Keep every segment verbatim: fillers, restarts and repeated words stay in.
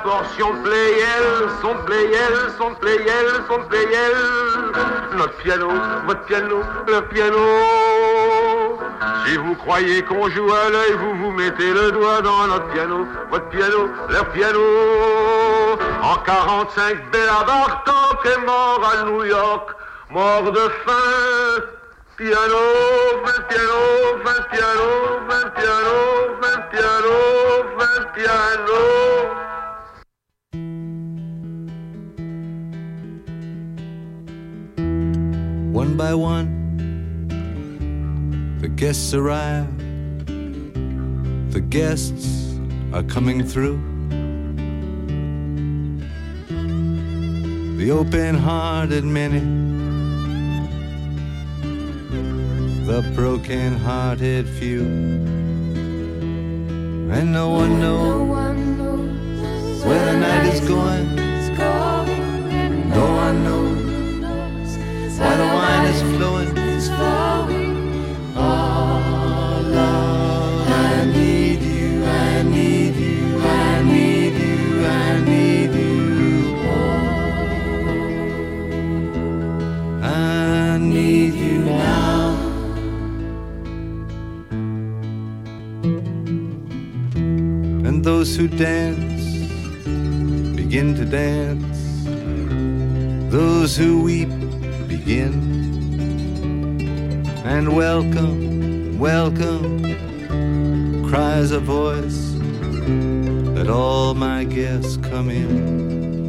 portion de Playel, son de Playel, son de Playel, son de Playel. Notre piano, votre piano, le piano. Si vous croyez qu'on joue à l'œil, vous vous mettez le doigt dans notre piano, votre piano, leur piano. En quarante-cinq, Béla Bartok est mort à New York, mort de faim. Piano, vingt piano, vingt piano, vingt piano, vingt piano, vingt piano. One by one, the guests arrive. The guests are coming through. The open-hearted many, the broken-hearted few, and no one knows where the night is going. No one knows why the wine is flowing. Oh, love, I need you, I need you, I need you, I need you. Oh, I need you now. And those who dance begin to dance. Those who weep begin. And welcome, welcome, cries a voice. Let all my guests come in.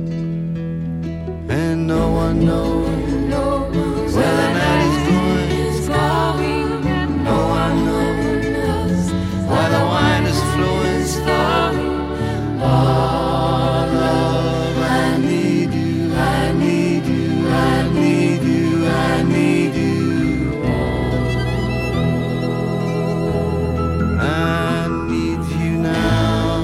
And no one knows where the night is going. No one knows why the wine is flowing. Oh, love, I need you, I need you, I need you, I need you. Oh, I need you now.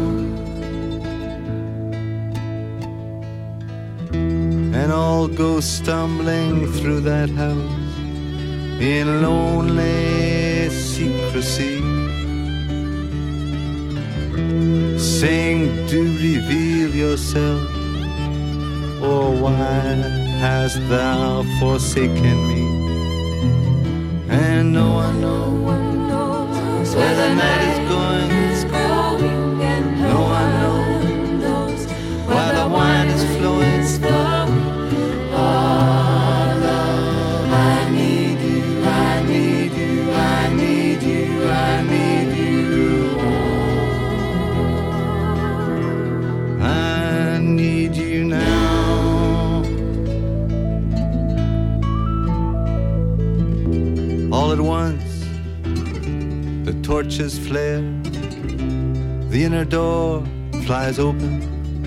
And all go stumbling through that house in lonely secrecy, saying, do reveal yourself, or why hast thou forsaken me? And no one knows where the night is going. No one knows why the wine is flowing. Oh, love, I need you, I need you, I need you, I need you. I need you now. All at once, the torches flare. The inner door flies open.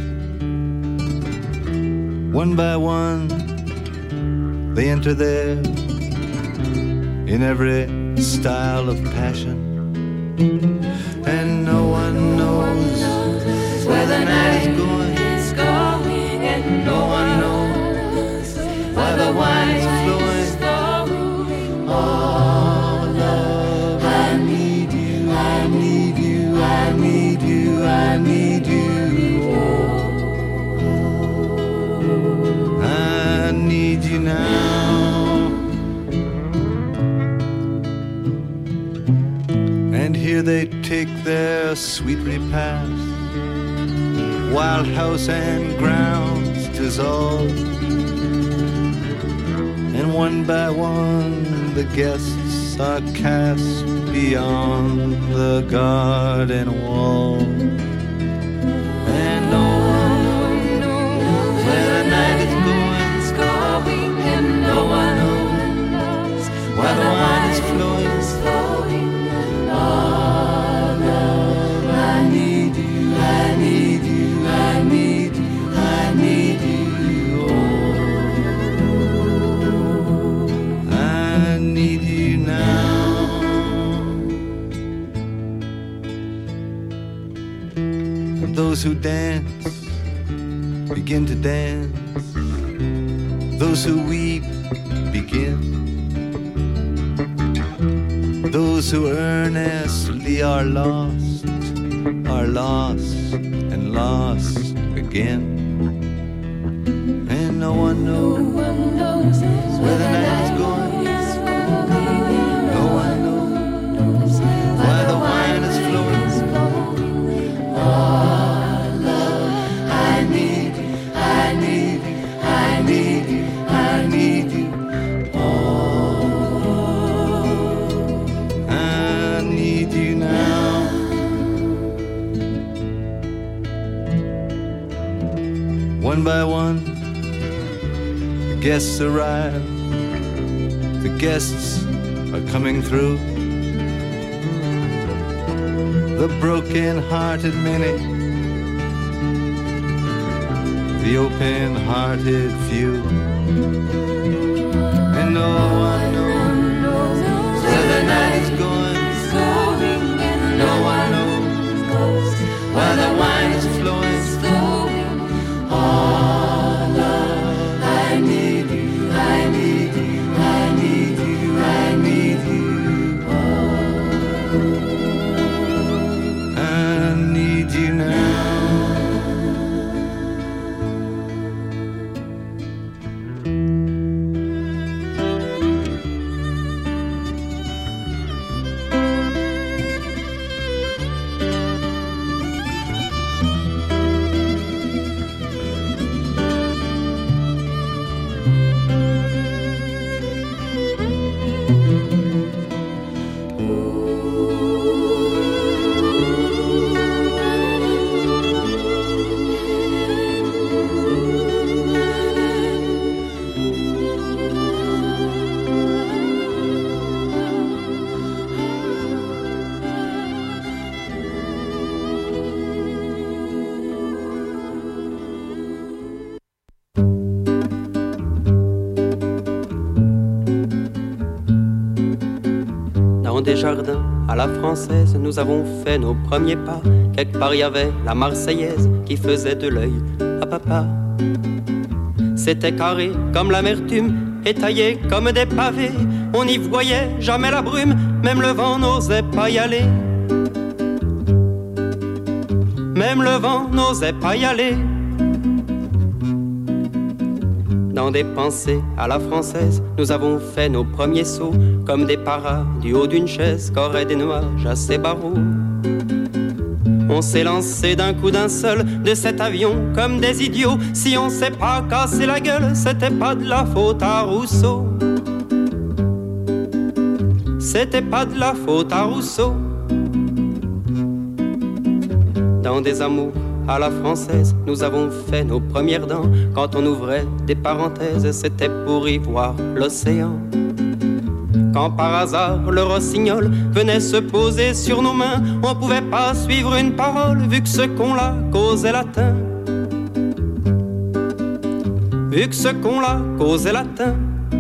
One by one, they enter there in every style of passion. And no one knows where the night is going. No one knows why the wine is flowing. Oh, love, I need you, I need you, I need you, I need you. Oh, I need you now. And here they take their sweet repast. Wild house and grounds dissolve, and one by one the guests are cast beyond the garden wall. And no one knows where the night is going, and no one knows why the wine is flowing. Oh, love, I need you, I need you, I need you, I need you. Oh, I need you now. And those who dance begin to dance. Those who weep begin. Those who earnestly are lost are lost and lost again. And no one knows where the night is going. No one knows why the wine is flowing. Oh, love, I need you, I need you, I need you, I need you. One by one, the guests arrive. The guests are coming through. The broken-hearted many, the open-hearted few, and no one knows where the night is going. No one knows why the wine is flowing. Des jardins à la française, nous avons fait nos premiers pas. Quelque part y avait la Marseillaise qui faisait de l'œil à papa. C'était carré comme l'amertume et taillé comme des pavés. On n'y voyait jamais la brume, même le vent n'osait pas y aller. Même le vent n'osait pas y aller. Dans des pensées à la française, nous avons fait nos premiers sauts comme des paras du haut d'une chaise qu'auraient des nuages à ses barreaux. On s'est lancé d'un coup d'un seul de cet avion comme des idiots. Si on s'est pas cassé la gueule, c'était pas de la faute à Rousseau. C'était pas de la faute à Rousseau. Dans des amours à la française, nous avons fait nos premières dents. Quand on ouvrait des parenthèses, c'était pour y voir l'océan. Quand par hasard le rossignol venait se poser sur nos mains, on pouvait pas suivre une parole vu que ce qu'on-là causait latin. Vu que ce qu'on-là causait latin.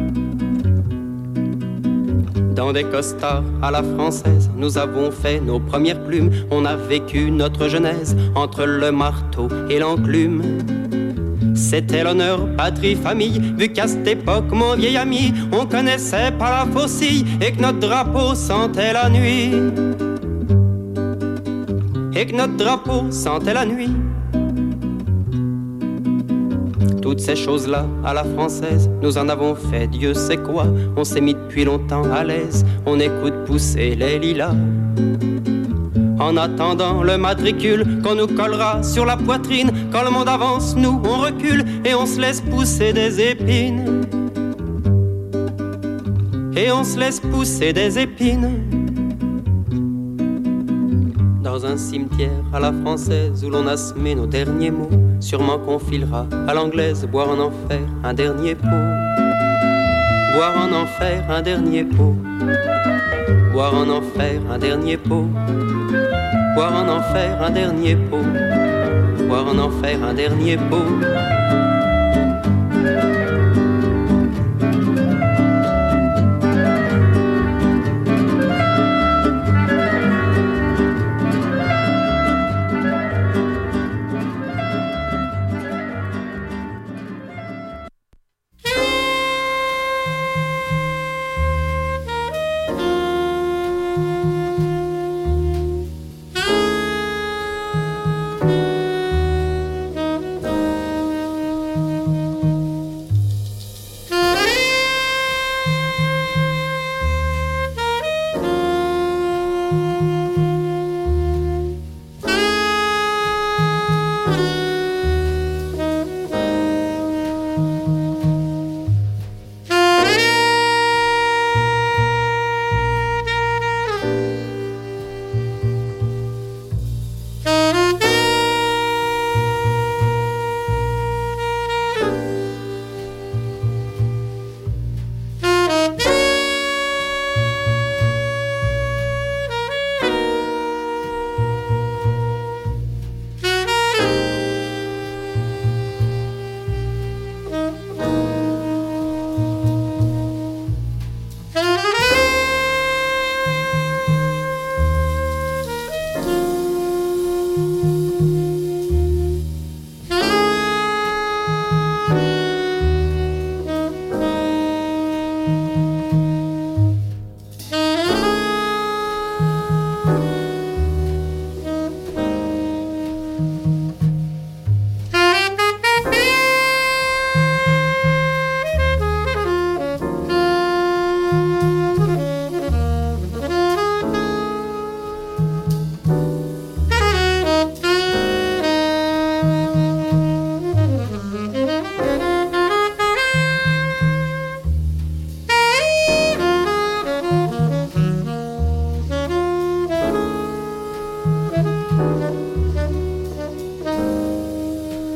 Dans des costards à la française, nous avons fait nos premières plumes. On a vécu notre genèse entre le marteau et l'enclume. C'était l'honneur, patrie, famille, vu qu'à cette époque, mon vieil ami, on connaissait pas la faucille et que notre drapeau sentait la nuit. Et que notre drapeau sentait la nuit. Toutes ces choses-là, à la française, nous en avons fait Dieu sait quoi. On s'est mis depuis longtemps à l'aise, on écoute pousser les lilas. En attendant le matricule qu'on nous collera sur la poitrine. Quand le monde avance, nous on recule et on se laisse pousser des épines. Et on se laisse pousser des épines. Dans un cimetière à la française où l'on a semé nos derniers mots. Sûrement qu'on filera à l'anglaise, boire en enfer un dernier pot. Boire en enfer un dernier pot. Boire en enfer un dernier pot. Boire en enfer un dernier pot. Boire en enfer un dernier pot.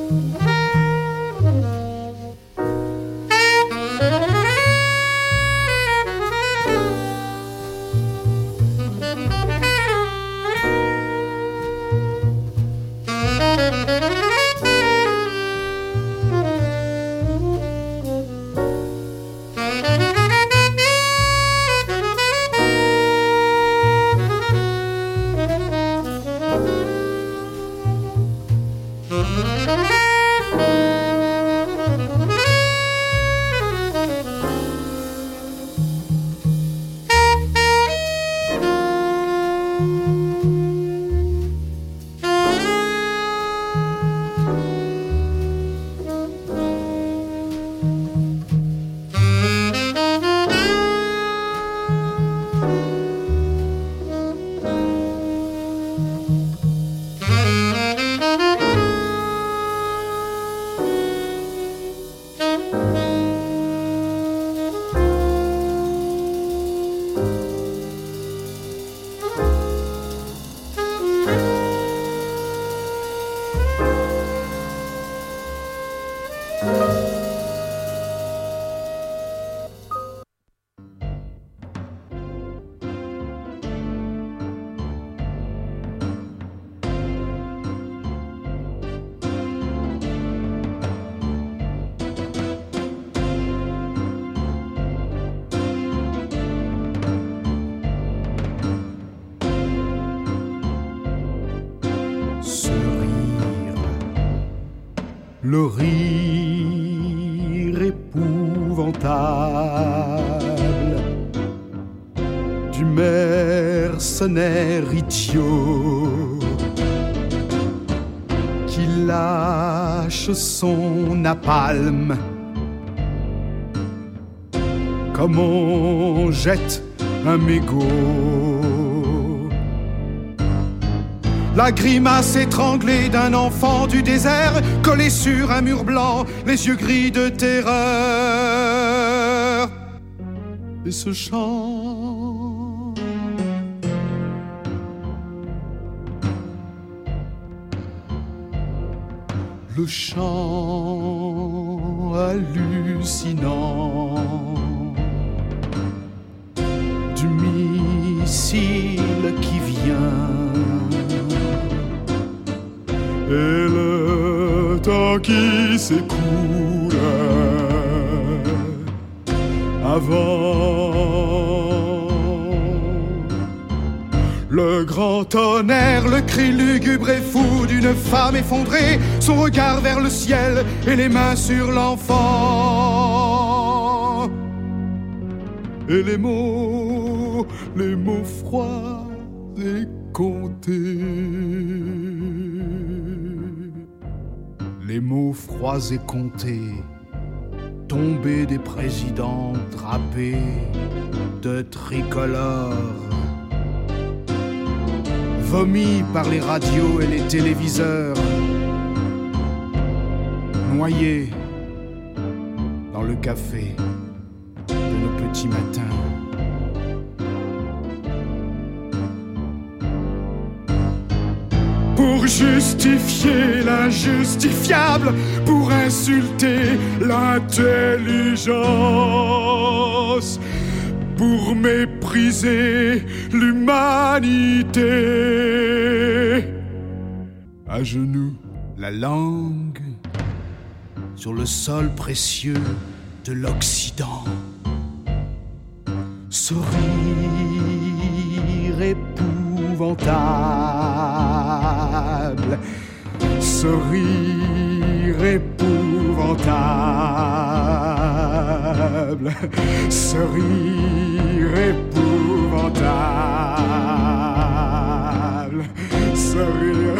Le rire épouvantable du mercenaire idiot qui lâche son napalm comme on jette un mégot. La grimace étranglée d'un enfant du désert, collé sur un mur blanc, les yeux gris de terreur. Et ce chant le chant hallucinant du missile qui vient. Et le temps qui s'écoule avant le grand tonnerre, le cri lugubre et fou d'une femme effondrée, son regard vers le ciel et les mains sur l'enfant. Et les mots, les mots froids et comptés. Les mots froids et comptés, tombés des présidents drapés de tricolores, vomis par les radios et les téléviseurs, noyés dans le café de nos petits matins. Pour justifier l'injustifiable, pour insulter l'intelligence, pour mépriser l'humanité. À genoux, la langue sur le sol précieux de l'Occident. Sourire épouvantable, sourire épouvantable, sourire épouvantable, sourire.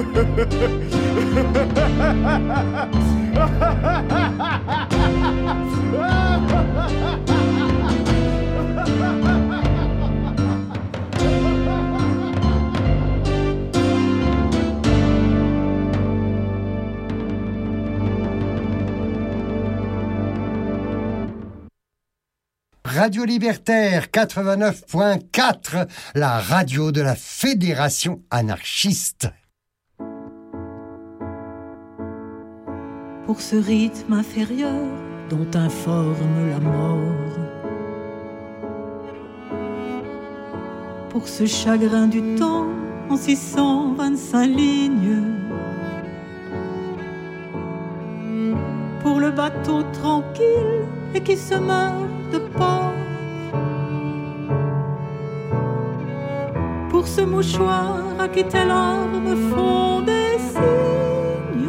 Radio Libertaire quatre-vingt-neuf point quatre, la radio de la Fédération anarchiste. pour ce rythme inférieur dont informe la mort, pour ce chagrin du temps en six cent vingt-cinq lignes, pour le bateau tranquille et qui se meurt de port, pour ce mouchoir à qui tes larmes font des signes,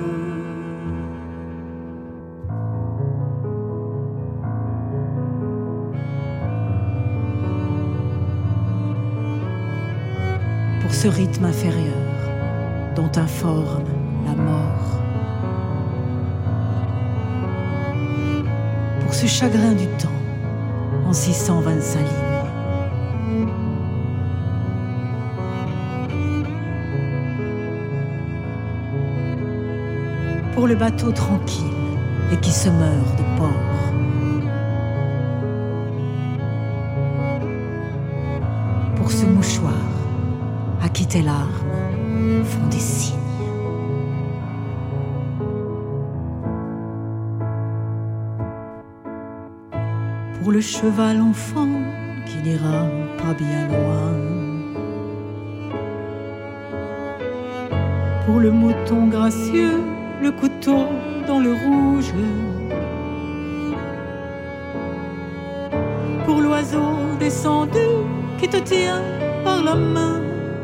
pour ce rythme inférieur dont informe la mort, pour ce chagrin du temps en six cent vingt-cinq lignes. Pour le bateau tranquille et qui se meurt de port, pour ce mouchoir à qui tes larmes font des signes. Pour le cheval enfant qui n'ira pas bien loin, pour le mouton gracieux, le couteau dans le rouge, pour l'oiseau descendu qui te tient par la main,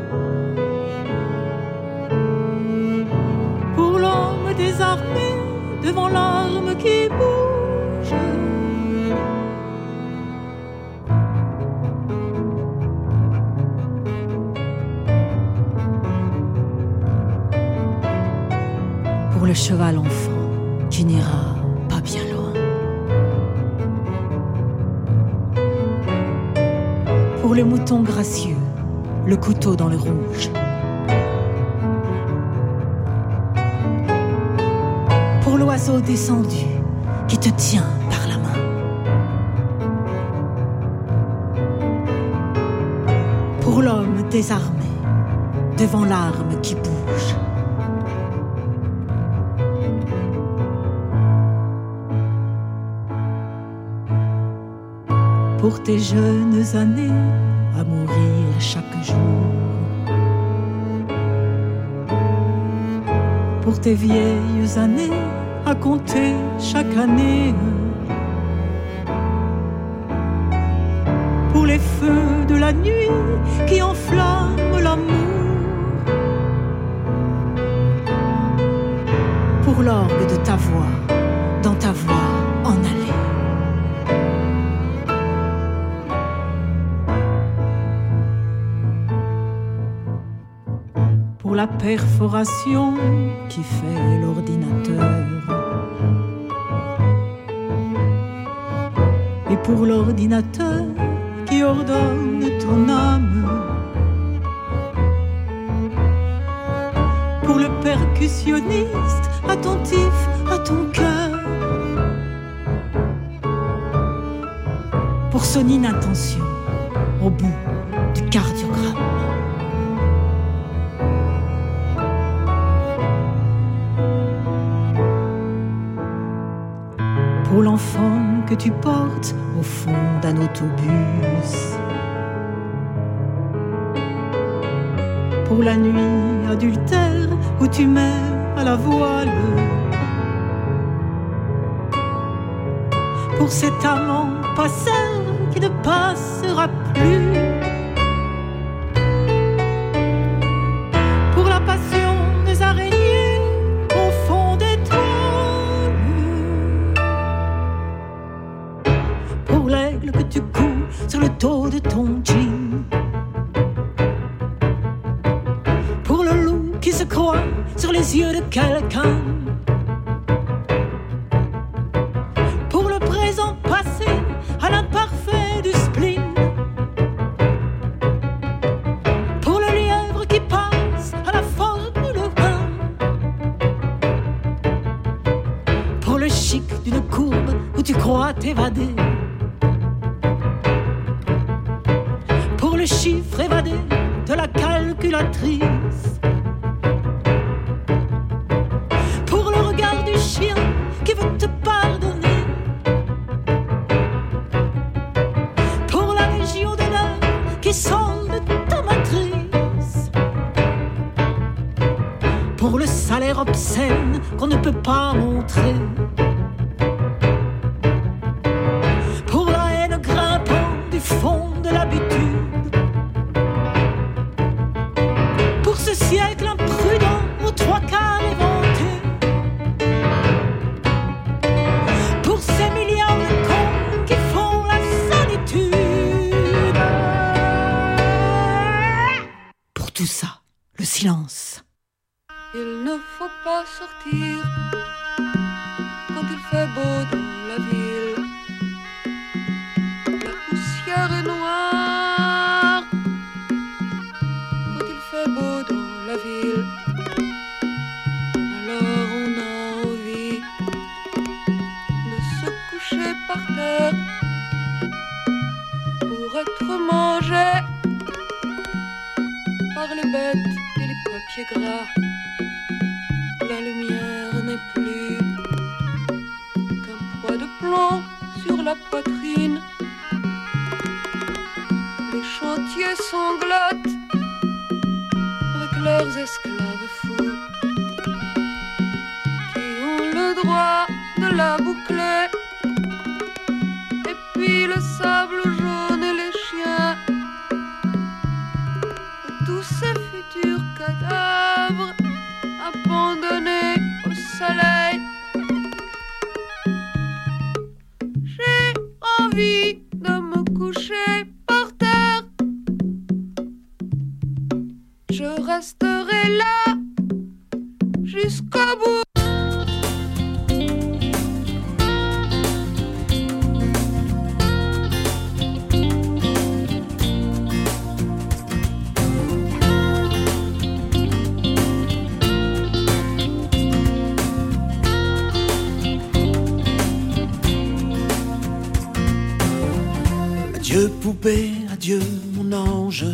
pour l'homme désarmé devant l'arme qui bouge, pour le cheval enfant qui n'ira pas bien loin, pour le mouton gracieux, le couteau dans le rouge, pour l'oiseau descendu qui te tient par la main, pour l'homme désarmé devant l'arme qui bouge, pour tes jeunes années à mourir chaque jour, pour tes vieilles années à compter chaque année, pour les feux de la nuit qui enflamment l'amour, pour l'orgue de ta voix dans ta voix en allée. Pour la perforation qui fait l'ordinateur, et pour l'ordinateur qui ordonne ton âme, pour le percussionniste attentif à ton cœur, pour son inattention au bout du cardiogramme. Pour l'enfant que tu portes au fond d'un autobus, pour la nuit adultère où tu mets à la voile, pour cet amant passeur qui ne passera plus, pour la passion des araignées au fond des toiles, pour l'aigle que tu couds sur le dos de ton jean, pour le loup qui se croit sur les yeux de quelqu'un, pour le présent passé à l'imparfait du spleen, pour le lièvre qui passe à la Formule un, pour le chic d'une courbe où tu crois t'évader, pour le chiffre évadé de la calculatrice, pour le regard du chien obscène qu'on ne peut pas montrer. Pour la haine grimpant du fond de l'habitude. Pour ce siècle imprudent aux trois quarts éventé. Pour ces milliards de cons qui font la solitude. Pour tout ça, le silence. Il ne faut pas sortir quand il fait beau dans la ville. La poussière est noire quand il fait beau dans la ville. Alors on a envie de se coucher par terre pour être mangé par les bêtes et les papiers gras. La lumière n'est plus qu'un poids de plomb sur la poitrine. Les chantiers sanglotent avec leurs esclaves fous qui ont le droit de la boucler. Et puis le sable jaune et les chiens et tous ces futurs cadavres abandonnés au soleil. J'ai envie de me coucher par terre. Je resterai là jusqu'au bout. Adieu poupée, adieu mon ange.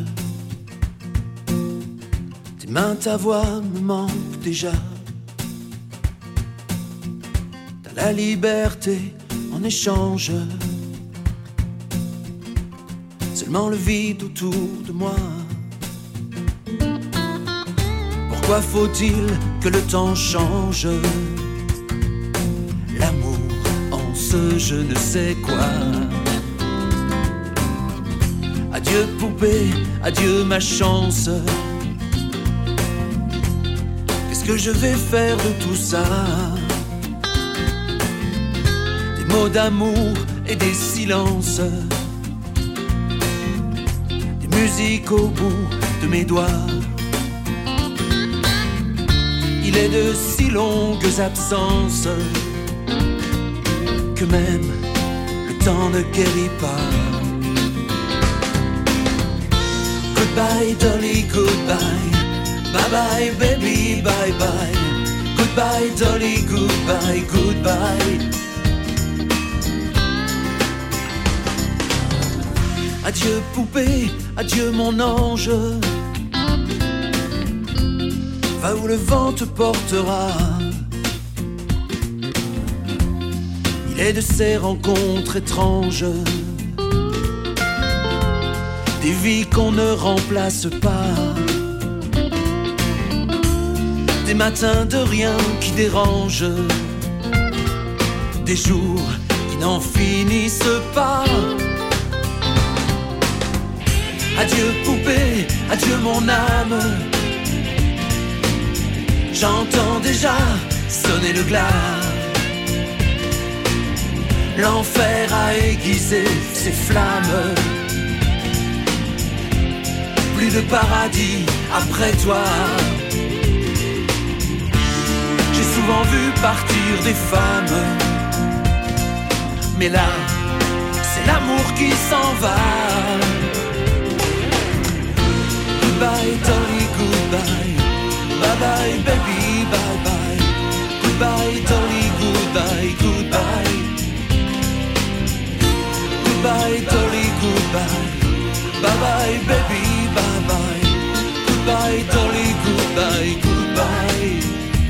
Tes mains, ta voix me manquent déjà. T'as la liberté en échange. Seulement le vide autour de moi. Pourquoi faut-il que le temps change? L'amour en ce je ne sais quoi. Adieu poupée, adieu ma chance. Qu'est-ce que je vais faire de tout ça? Des mots d'amour et des silences, des musiques au bout de mes doigts. Il est de si longues absences que même le temps ne guérit pas. Goodbye, Dolly, goodbye. Bye bye, baby, bye bye. Goodbye, Dolly, goodbye, goodbye. Adieu, poupée, adieu, mon ange. Va où le vent te portera. Il est de ces rencontres étranges, des vies qu'on ne remplace pas, des matins de rien qui dérangent, des jours qui n'en finissent pas. Adieu poupée, adieu mon âme. J'entends déjà sonner le glas. L'enfer a aiguisé ses flammes. Plus de paradis après toi. J'ai souvent vu partir des femmes, mais là, c'est l'amour qui s'en va. Goodbye, Dolly, goodbye. Bye bye, baby, bye bye. Goodbye, Dolly, goodbye, goodbye. Goodbye, Dolly, goodbye. Bye bye, baby, bye bye. Goodbye, Dolly, goodbye, goodbye.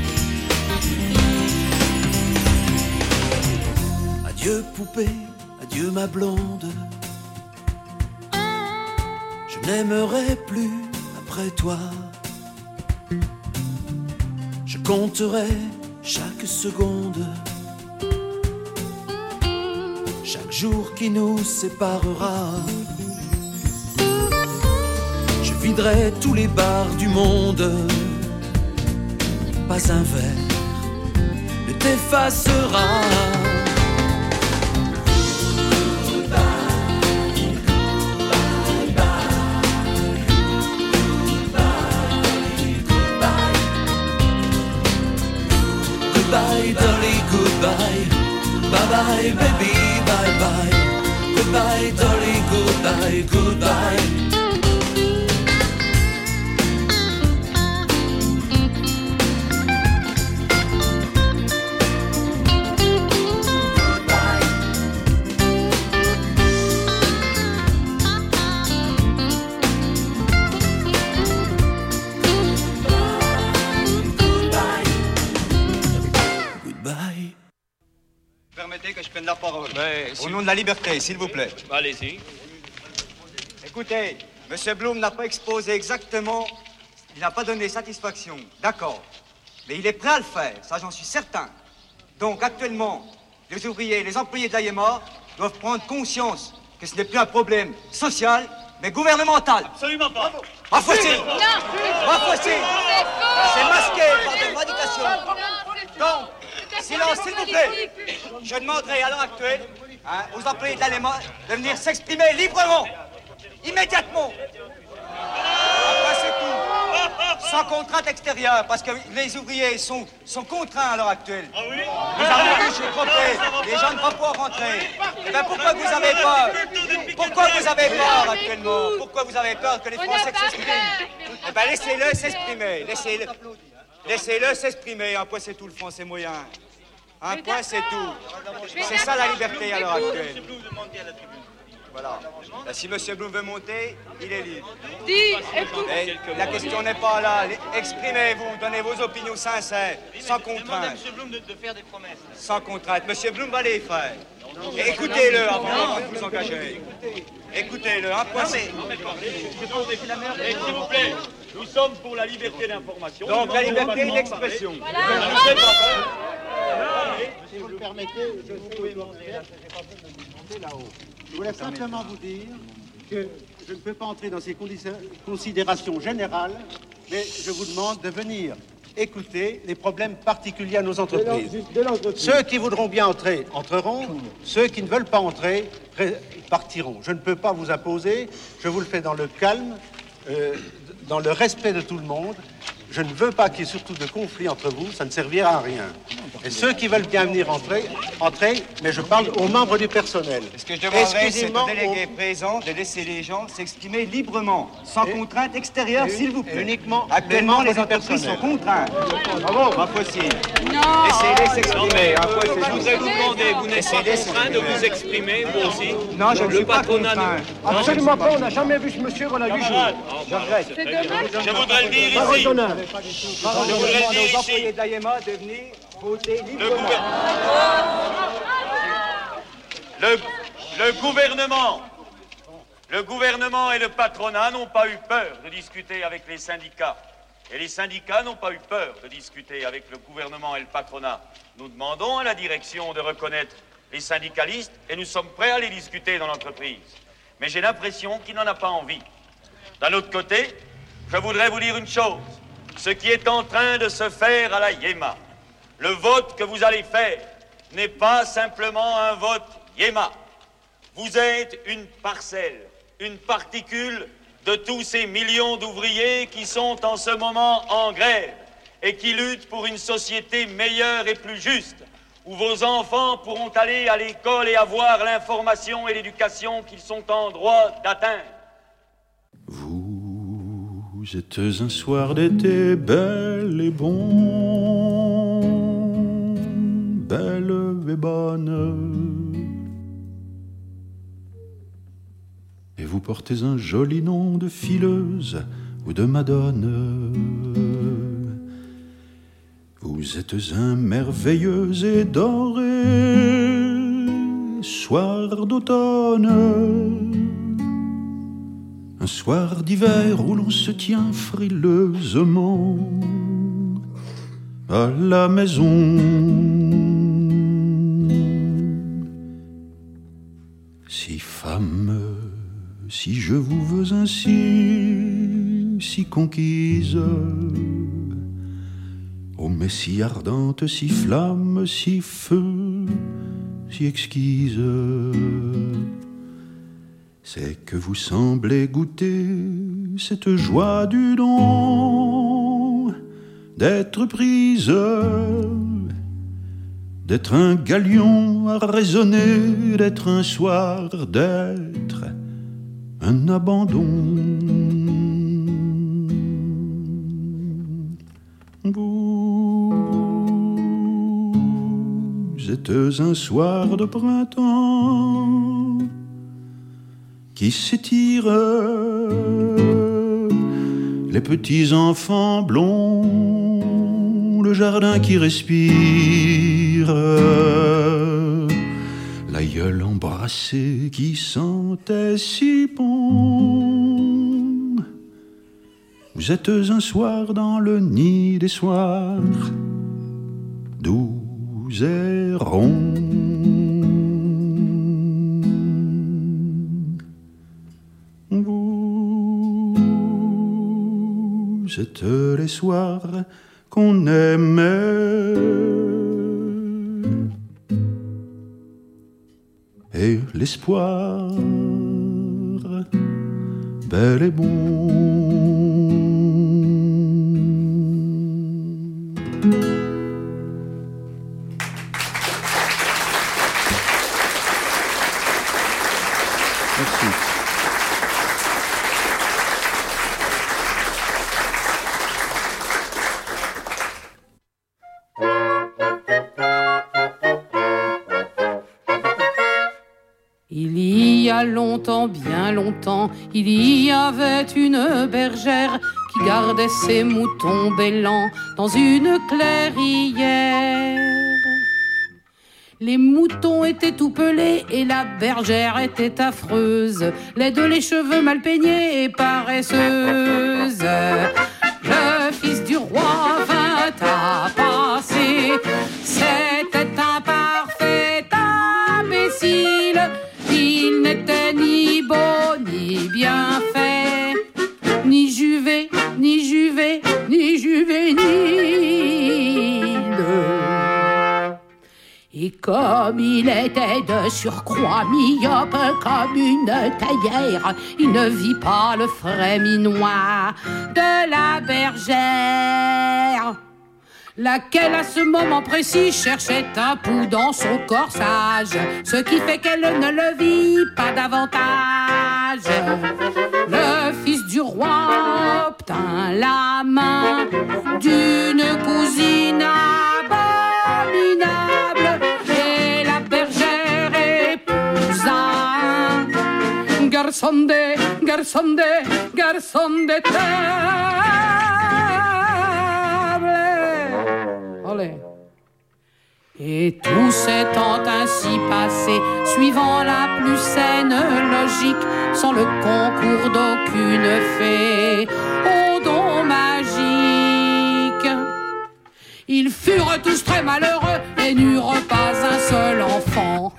Adieu, poupée, adieu, ma blonde. Je n'aimerai plus après toi. Je compterai chaque seconde, chaque jour qui nous séparera. Je viderai tous les bars du monde, pas un verre ne t'effacera. Goodbye, Dolly, goodbye. Bye bye, baby, bye bye. Goodbye, Dolly, goodbye, goodbye. Permettez que je prenne la parole. Mais, Au si... nom de la liberté, s'il vous plaît. Allez-y. Écoutez, M. Blum n'a pas exposé exactement, il n'a pas donné satisfaction, d'accord. Mais il est prêt à le faire, ça j'en suis certain. Donc actuellement, les ouvriers et les employés de l'A I E M A doivent prendre conscience que ce n'est plus un problème social, mais gouvernemental. Absolument pas. Ma fois-ci Ma fois-ci C'est masqué par des revendications. Donc, silence, s'il vous plaît. Je demanderai à l'heure actuelle hein, aux employés de l'A I E M A de venir s'exprimer librement, immédiatement. Après, c'est tout. Sans contrainte extérieure, parce que les ouvriers sont, sont contraints à l'heure actuelle. Ah oui? Vous avez vu chez Croppé, les gens ne vont pas rentrer. Eh bien, pourquoi vous avez peur? Pourquoi vous avez peur actuellement? Pourquoi vous avez peur que les Français s'expriment? Eh bien, laissez-le s'exprimer. Laissez-le laissez-le s'exprimer. Un point, c'est tout, le français moyen. Un point, c'est tout. C'est ça la liberté à l'heure actuelle. Voilà. Ben, si M. Blum veut monter, il est libre. Dis, écoute. Mais la question n'est pas là. Exprimez-vous, donnez vos opinions sincères, sans contrainte. Demandez à M. Blum de, de faire des promesses. Sans contrainte. M. Blum va les faire. Et écoutez-le avant de vous engager. Écoutez-le, un point. Et s'il vous plaît, nous sommes pour la liberté d'information. Donc la liberté d'expression. Si vous le permettez, je vous là-haut. Je voulais simplement vous dire que je ne peux pas entrer dans ces considérations générales, mais je vous demande de venir écouter les problèmes particuliers à nos entreprises. Ceux qui voudront bien entrer, entreront. Ceux qui ne veulent pas entrer, partiront. Je ne peux pas vous imposer, je vous le fais dans le calme, euh, dans le respect de tout le monde. Je ne veux pas qu'il y ait surtout de conflits entre vous, ça ne servira à rien. Et ceux qui veulent bien venir entrer, entrer, mais je parle aux membres du personnel. Ce que je demanderais, c'est aux délégués on... présents de laisser les gens s'exprimer librement, sans et, contrainte extérieure, s'il vous plaît. Uniquement actuellement, les, les entreprises sont contraintes. Bravo, ma possible. Laissez-les s'exprimer. Je voudrais vous demander, vous n'êtes pas contraint de vous exprimer, vous aussi? Non, je ne suis pas contraint. Absolument pas, on n'a jamais vu ce monsieur qu'on a vu jouer. Je regrette. Je voudrais le dire ici. Je voudrais dire aux employés de l'A I E M A de venir voter librement. Le, le gouvernement, le gouvernement et le patronat n'ont pas eu peur de discuter avec les syndicats. Et les syndicats n'ont pas eu peur de discuter avec le gouvernement et le patronat. Nous demandons à la direction de reconnaître les syndicalistes et nous sommes prêts à les discuter dans l'entreprise. Mais j'ai l'impression qu'il n'en a pas envie. D'un autre côté, je voudrais vous dire une chose. Ce qui est en train de se faire à la I E M A, le vote que vous allez faire n'est pas simplement un vote I E M A. Vous êtes une parcelle, une particule de tous ces millions d'ouvriers qui sont en ce moment en grève et qui luttent pour une société meilleure et plus juste, où vos enfants pourront aller à l'école et avoir l'information et l'éducation qu'ils sont en droit d'atteindre. Vous êtes un soir d'été belle et bon, belle et bonne, et vous portez un joli nom de fileuse ou de madone. Vous êtes un merveilleux et doré soir d'automne, un soir d'hiver où l'on se tient frileusement à la maison. Si femme, si je vous veux ainsi, si conquise, ô mais si ardente, si flamme, si feu, si exquise, c'est que vous semblez goûter cette joie du don, d'être prise, d'être un galion à raisonner, d'être un soir, d'être un abandon. Vous êtes un soir de printemps qui s'étire, les petits enfants blonds, le jardin qui respire, l'aïeul embrassé qui sentait si bon. Vous êtes un soir dans le nid des soirs, doux et ronds. Vous êtes les soirs qu'on aimait et l'espoir bel et bon. Merci. Il y a longtemps, bien longtemps, il y avait une bergère qui gardait ses moutons bêlants dans une clairière. Les moutons étaient tout pelés et la bergère était affreuse, laide, les cheveux mal peignés et paresseuse. Le fils du roi vint à passer, c'était un parfait imbécile. Il n'était ni beau, ni bien fait, ni juvé, ni juvé, ni juvénile. Et comme il était de surcroît myope comme une théière, il ne vit pas le fréminois de la bergère, laquelle à ce moment précis cherchait un pouls dans son corsage, ce qui fait qu'elle ne le vit pas davantage. Le fils du roi obtint la main d'une cousine abominable et la bergère épousa un garçon de, garçon de, garçon de table. Allez. Et tout s'étant ainsi passé, suivant la plus saine logique, sans le concours d'aucune fée au don magique. Ils furent tous très malheureux et n'eurent pas un seul enfant.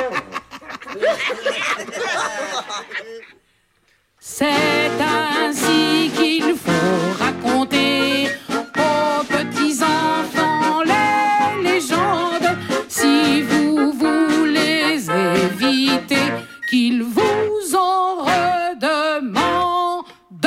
C'est ainsi qu'il faut raconter aux petits-enfants les légendes, si vous voulez éviter qu'ils vous en redemandent.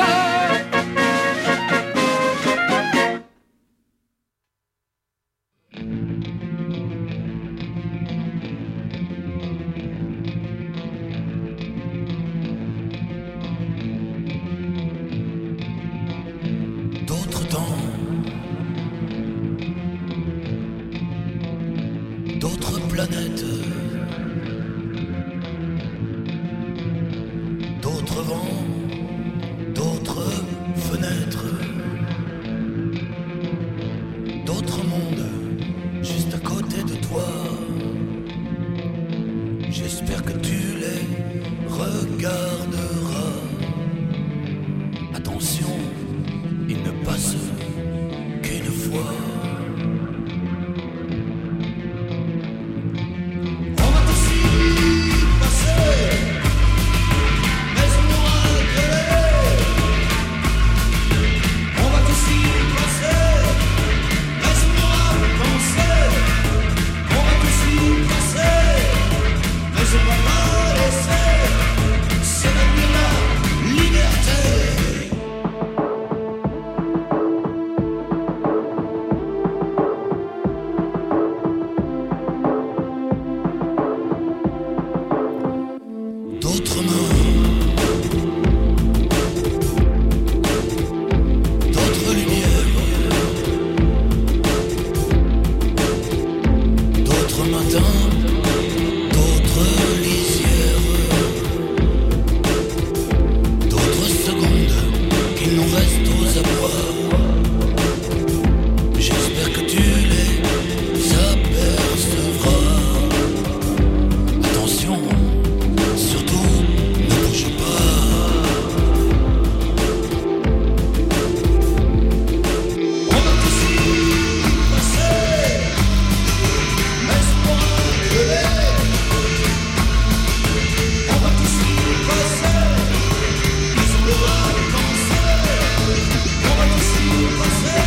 D'autres temps, d'autres planètes, d'autres vents, d'autres fenêtres, d'autres mondes, juste à côté de toi. J'espère que tu les regarderas. Attention, ils ne passent qu'une fois. D'autres matins, d'autres lisières, d'autres secondes qu'il nous reste aux abois. J'espère que tu les apercevras. Attention, surtout ne bouge pas. On va tous y passer, laisse-moi lever. On va tous y passer, ils ont le droit de penser. On va tous y passer.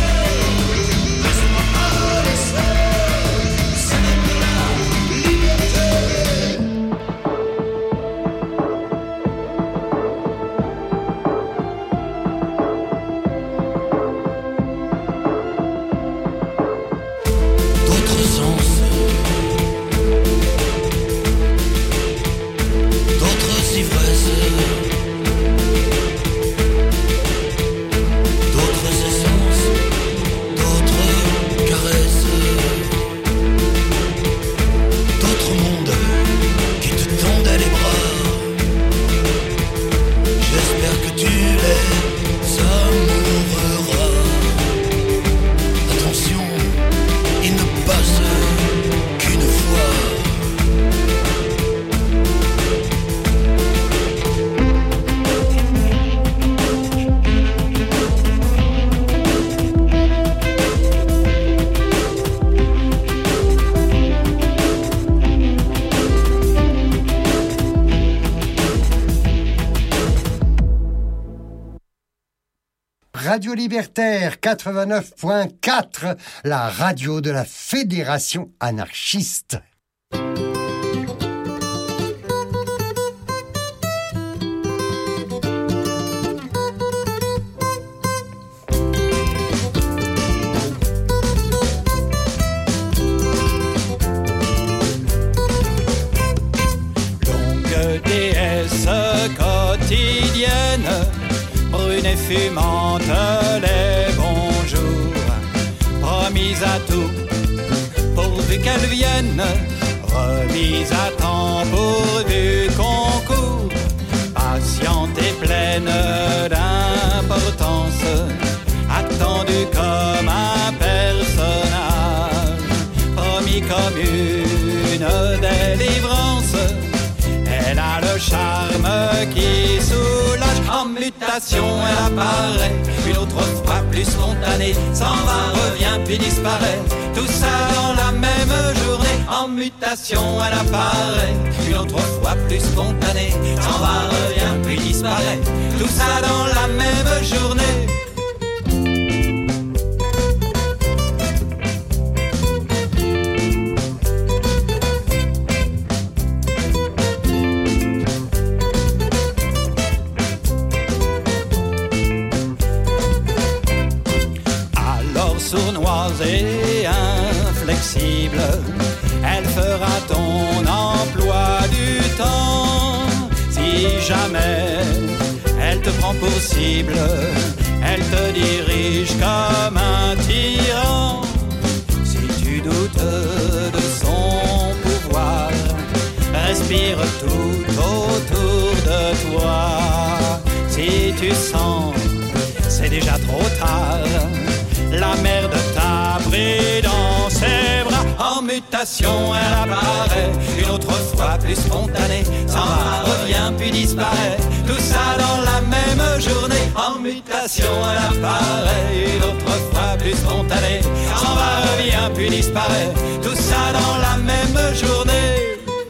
Radio Libertaire quatre-vingt-neuf point quatre, la radio de la Fédération anarchiste. Longue déesse quotidienne, brune et fumante les bonjours, promise à tout, pourvu qu'elle vienne, remise à temps pourvu qu'on court, patiente et pleine d'importance, attendue comme un personnage, promis comme une délivrance. Elle a le charme qui soulage. En mutation elle apparaît, une autre fois plus spontanée, s'en va, revient puis disparaît, tout ça dans la même journée. En mutation elle apparaît, une autre fois plus spontanée, s'en va, revient puis disparaît, tout ça dans la même journée. Sournoise et inflexible, elle fera ton emploi du temps. Si jamais elle te prend pour cible, elle te dirige comme un tyran. Si tu doutes de son pouvoir, respire tout autour de toi. Si tu sens, c'est déjà trop tard, la merde t'a pris dans ses bras. En mutation elle apparaît, une autre fois plus spontanée, s'en va, revient puis disparaît, tout ça dans la même journée. En mutation elle apparaît, une autre fois plus spontanée, s'en va, revient puis disparaît, tout ça dans la même journée.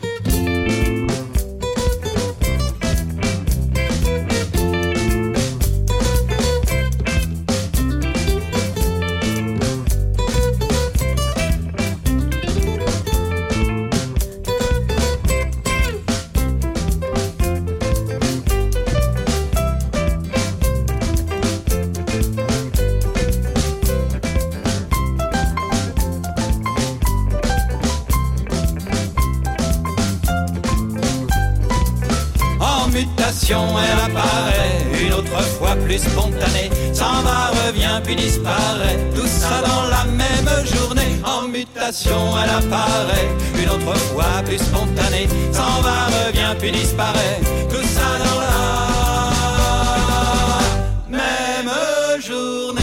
Elle apparaît, une autre fois plus spontanée, s'en va, revient puis disparaît, tout ça dans la même journée. En mutation elle apparaît, une autre fois plus spontané, s'en va, revient puis disparaît, tout ça dans la même journée.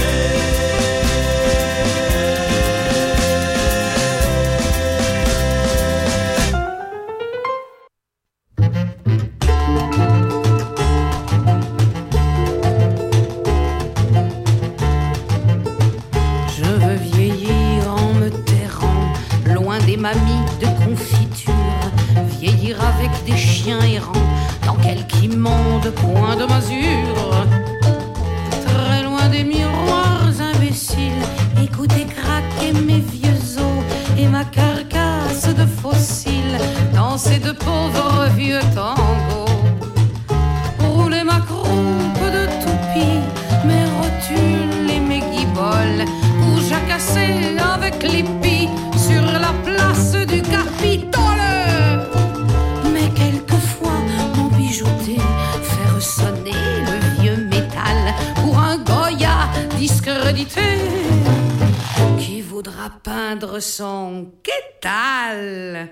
Des mamies de confiture, vieillir avec des chiens errants dans quelque immonde point de masure, très loin des miroirs imbéciles, écouter craquer mes vieux os et ma carcasse de fossiles dans ces deux pauvres vieux tangos, rouler ma croupe de toupie, mes rotules et mes guiboles pour jacasser avec les pies sur la place du Capitole. Mais quelquefois mon bijouté fait ressonner le vieux métal pour un Goya discrédité qui voudra peindre son quétal.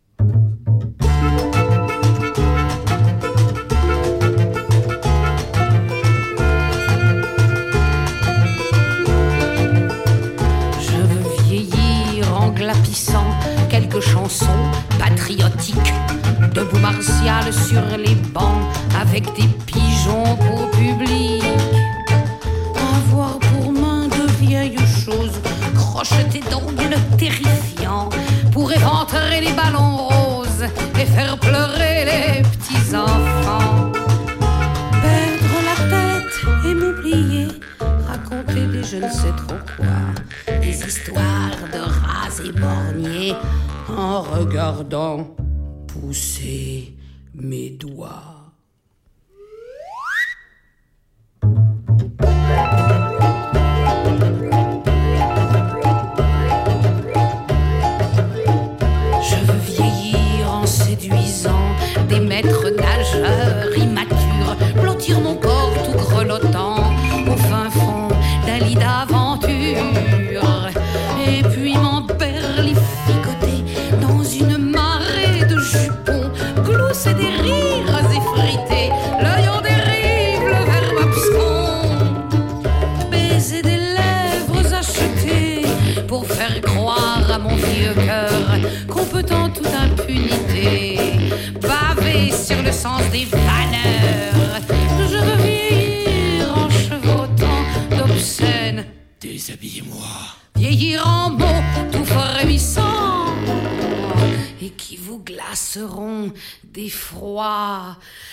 Glapissant quelques chansons patriotiques, debout martial sur les bancs avec des pigeons pour public, avoir pour main de vieilles choses, crocheter d'ongles terrifiants pour éventrer les ballons roses et faire pleurer les petits enfants, perdre la tête et m'oublier, raconter des je ne sais trop quoi, des histoires de rats éborgnés en regardant pousser mes doigts. Je veux vieillir en séduisant des maîtres nageurs immatures, blottir mon corps tout grelottant au fin fond d'un lit d'aventure, et puis m'emperlificoter dans une marée de jupons, glousser des rires effrités, l'œil en dérive, le verbe abscon, baiser des lèvres achetées pour faire croire à mon vieux cœur qu'on peut en toute impunité baver sur le sens des valeurs. Je veux vieillir en chevautant d'obscènes. Déshabillez-moi. Vieillir en mots tout frémissants et qui vous glaceront d'effroi.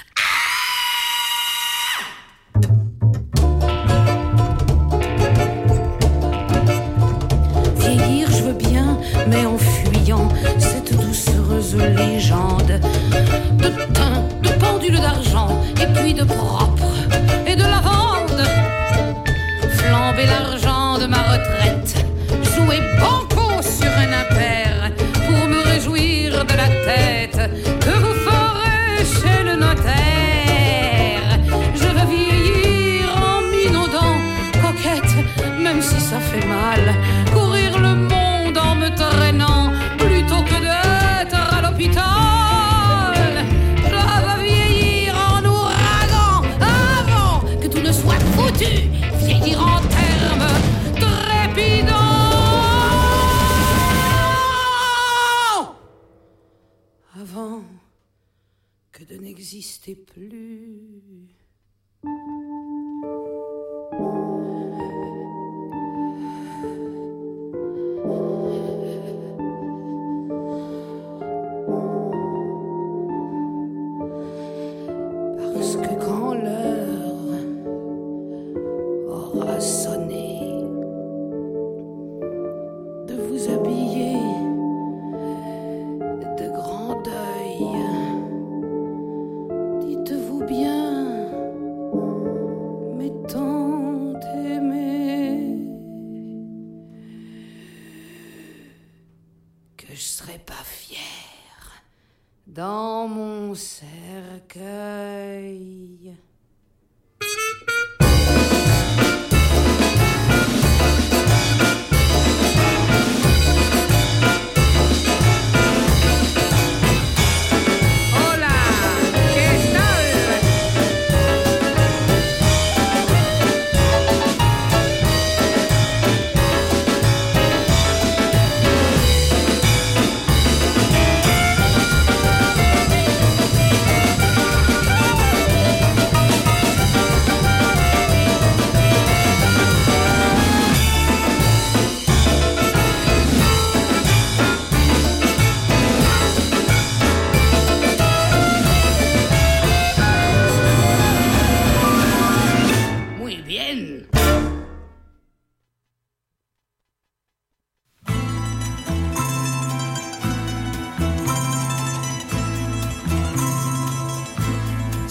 Vieillir, je veux bien, mais en fuyant cette doucereuse légende de teint, de pendule d'argent, et puis de propre et de lavande. Flamber l'argent de ma retraite, jouer banco sur un impair pour me réjouir de la tête que vous ferez chez le notaire. Je veux vieillir en minaudant, coquette, même si ça fait mal, courir le monde en me traînant plutôt que d'être à l'hôpital. Je veux vieillir en ouragan avant que tout ne soit foutu, vieillir en termes trépidants avant que de n'exister plus. Parce que quand l'heure aura sonné de vous habiller de grand deuil, dites-vous bien, mes tant aimés, que je serai pas fière dans mon cercueil.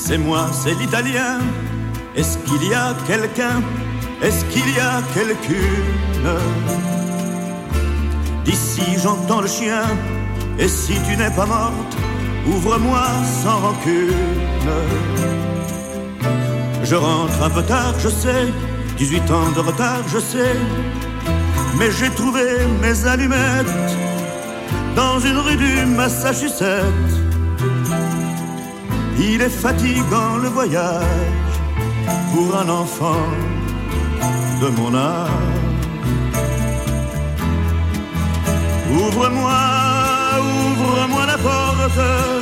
C'est moi, c'est l'italien. Est-ce qu'il y a quelqu'un? Est-ce qu'il y a quelqu'une? D'ici j'entends le chien. Et si tu n'es pas morte, ouvre-moi sans rancune. Je rentre un peu tard, je sais, dix-huit ans de retard, je sais, mais j'ai trouvé mes allumettes dans une rue du Massachusetts. Il est fatigant le voyage pour un enfant de mon âge. Ouvre-moi, ouvre-moi la porte,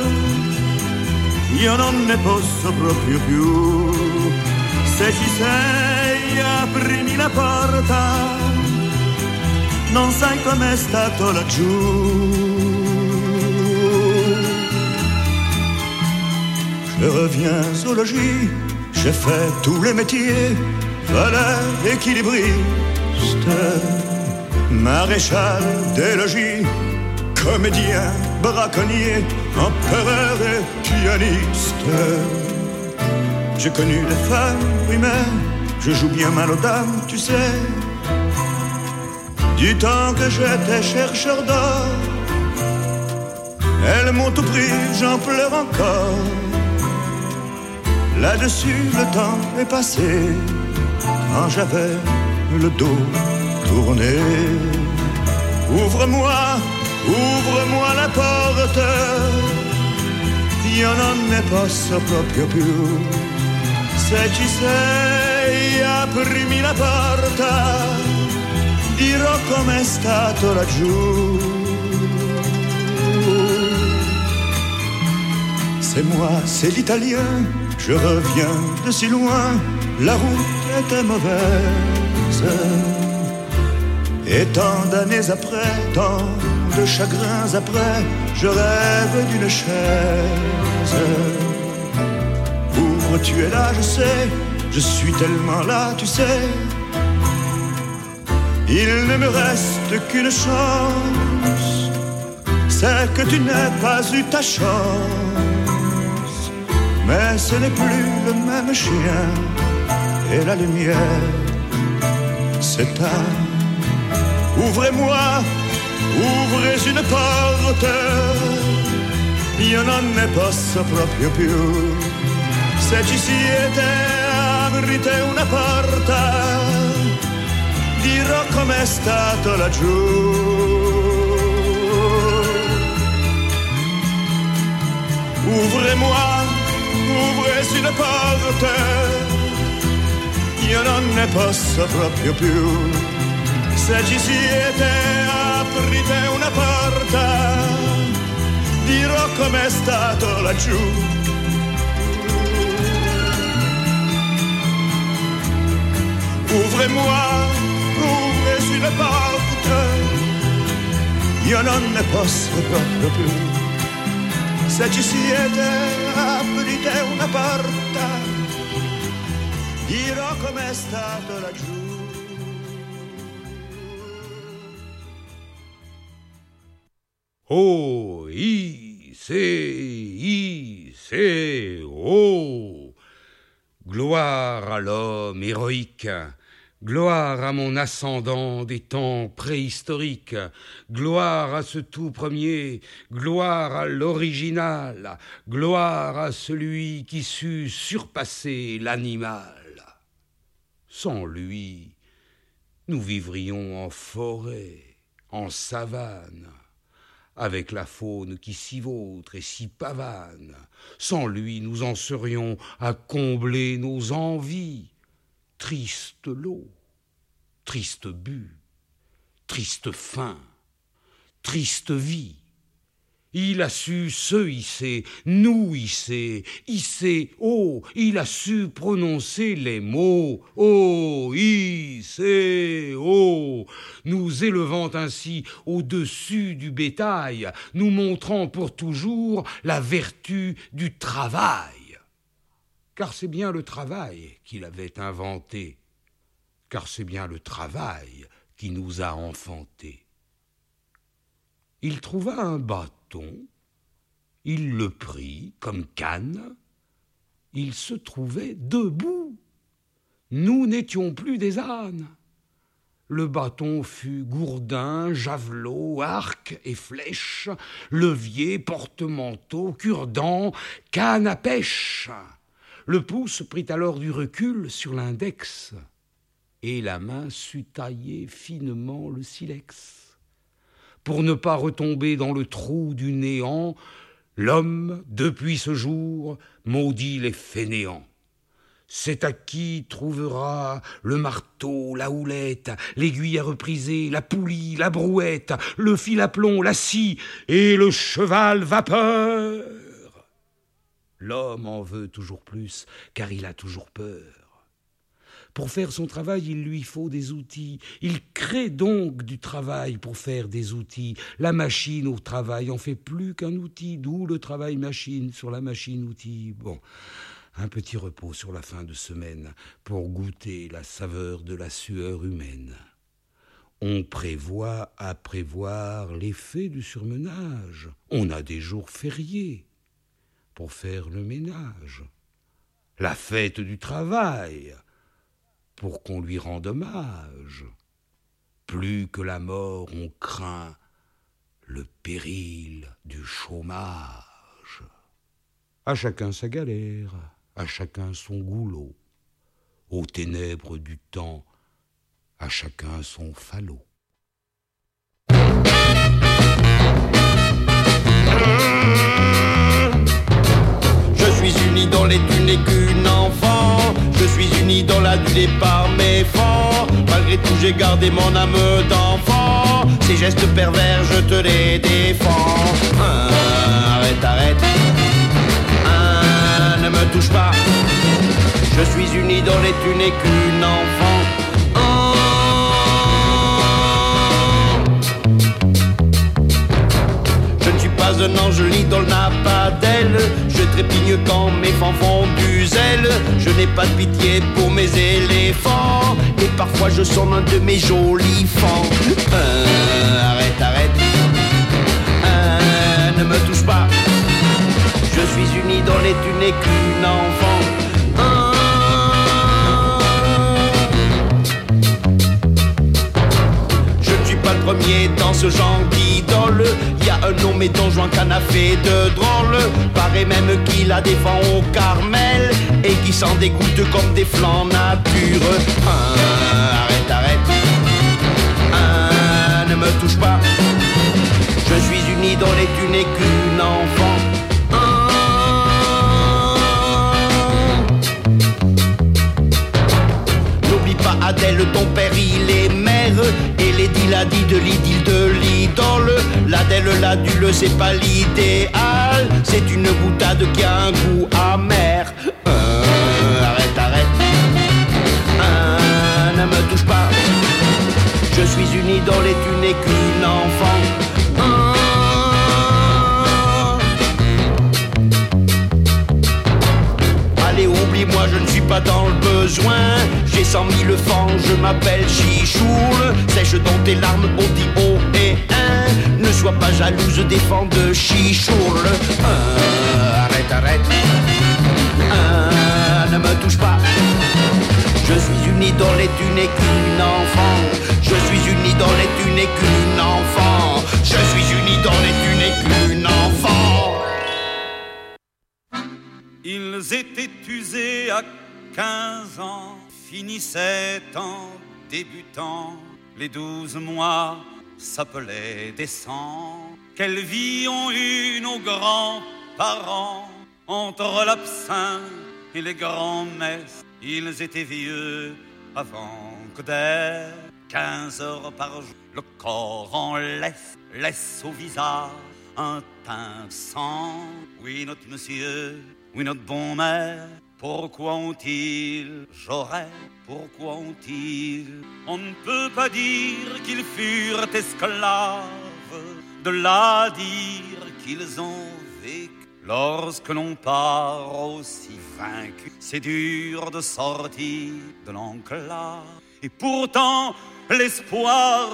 io non ne posso proprio più. Se ci sei, aprimi la porta, non sai com'è stato laggiù. Je reviens au logis, j'ai fait tous les métiers, valet, équilibriste, maréchal des logis, comédien, braconnier, empereur et pianiste. J'ai connu les femmes, oui mais je joue bien mal aux dames, tu sais. Du temps que j'étais chercheur d'or, elles m'ont tout pris, j'en pleure encore. Là-dessus le temps est passé, quand j'avais le dos tourné. Ouvre-moi, ouvre-moi la porte, io non ne posso proprio più. Se ci sei, aprimi la porta, dirò com'è stato laggiù. C'est moi, c'est l'italien, je reviens de si loin, la route était mauvaise. Et tant d'années après, tant de chagrins après, je rêve d'une chaise. Ouvre, tu es là, je sais, je suis tellement là, tu sais. Il ne me reste qu'une chance, c'est que tu n'aies pas eu ta chance. Mais ce n'est plus le même chien, et la lumière s'éteint. Ouvrez-moi, ouvrez une porte, io non ne posso proprio più. Se ci siete, aprite una porta, dirò com'è stato laggiù. Ouvrez-moi, ouvrez une porte, io non ne posso proprio più. Se ci siete, aprite una porta, dirò com'è stato laggiù. Ouvrez-moi, ouvrez une porte, io non ne posso proprio più. Se ci siete, aprite una porta, dirò com'è stato laggiù. Oh, I, C, I, C, oh. Gloire à l'homme héroïque, gloire à mon ascendant des temps préhistoriques, gloire à ce tout premier, gloire à l'original, gloire à celui qui sut surpasser l'animal. Sans lui, nous vivrions en forêt, en savane, avec la faune qui s'y vautre et s'y pavane. Sans lui, nous en serions à combler nos envies. Triste lot, triste but, triste fin, triste vie. Il a su se hisser, nous hisser, hisser, oh, il a su prononcer les mots, oh, hisser, oh, nous élevant ainsi au-dessus du bétail, nous montrant pour toujours la vertu du travail. Car c'est bien le travail qu'il avait inventé, car c'est bien le travail qui nous a enfantés. Il trouva un bâton, il le prit comme canne, il se trouvait debout. Nous n'étions plus des ânes. Le bâton fut gourdin, javelot, arc et flèche, levier, porte-manteau, cure-dent, canne à pêche. Le pouce prit alors du recul sur l'index, et la main sut tailler finement le silex. Pour ne pas retomber dans le trou du néant, l'homme, depuis ce jour, maudit les fainéants. C'est à qui trouvera le marteau, la houlette, l'aiguille à repriser, la poulie, la brouette, le fil à plomb, la scie et le cheval vapeur. L'homme en veut toujours plus, car il a toujours peur. Pour faire son travail, il lui faut des outils. Il crée donc du travail pour faire des outils. La machine au travail en fait plus qu'un outil, d'où le travail machine sur la machine outil. Bon, un petit repos sur la fin de semaine pour goûter la saveur de la sueur humaine. On prévoit à prévoir l'effet du surmenage. On a des jours fériés pour faire le ménage. La fête du travail pour qu'on lui rende hommage. Plus que la mort, on craint le péril du chômage. À chacun sa galère, à chacun son goulot. Aux ténèbres du temps, à chacun son falot. Je suis une idole et tu n'es qu'une enfant. Je suis une idole adulée par mes fans. Malgré tout j'ai gardé mon âme d'enfant. Ces gestes pervers je te les défends. Ah, arrête, arrête. Ah, ne me touche pas. Je suis une idole et tu n'es qu'une enfant. Pas un ange, l'idole n'a pas d'aile. Je trépigne quand mes fans font du zèle. Je n'ai pas de pitié pour mes éléphants. Et parfois je sonne un de mes jolis fans. euh, Arrête, arrête. euh, Ne me touche pas. Je suis une idole et tu n'es qu'une enfant. Je ne suis pas le premier dans ce genre d'idole. Il y a un nommé Don Juan qu'en a fait de drôle. Paraît même qu'il a des fans au Carmel et qui s'en dégoûte comme des flancs nature. Ah, arrête, arrête. Ah, ne me touche pas. Je suis une idole et tu n'es qu'une enfant. Adèle, ton père il est maire. Et Lady l'a dit de l'idylle de l'idole. L'Adèle, l'adule, c'est pas l'idéal. C'est une boutade qui a un goût amer. euh, Arrête, arrête. euh, Ne me touche pas. Je suis une idole et tu n'es qu'une enfant. euh, Allez, oublie-moi, je ne suis pas dans le besoin. J'ai cent mille fans, je m'appelle Chichoule. Sèche dans tes larmes, on dit oh et un. Ne sois pas jalouse des fans de Chichoule. euh, Arrête, arrête. euh, Ne me touche pas. Je suis une idole et tu n'es qu'une enfant. Je suis une idole et tu n'es qu'une enfant. Je suis une idole et tu n'es qu'une enfant. Ils étaient usés à quinze ans, finissaient en débutant. Les douze mois s'appelaient décembre. Quelle vie ont eu nos grands-parents entre l'absinthe et les grands-messes. Ils étaient vieux avant que dès quinze heures par jour le corps en laisse, laisse au visage un teint de sang. Oui, notre monsieur, oui, notre bon maire, pourquoi ont-ils, j'aurais, pourquoi ont-ils? On ne peut pas dire qu'ils furent esclaves, de là dire qu'ils ont vécu. Lorsque l'on part aussi vaincu, c'est dur de sortir de l'enclave. Et pourtant, l'espoir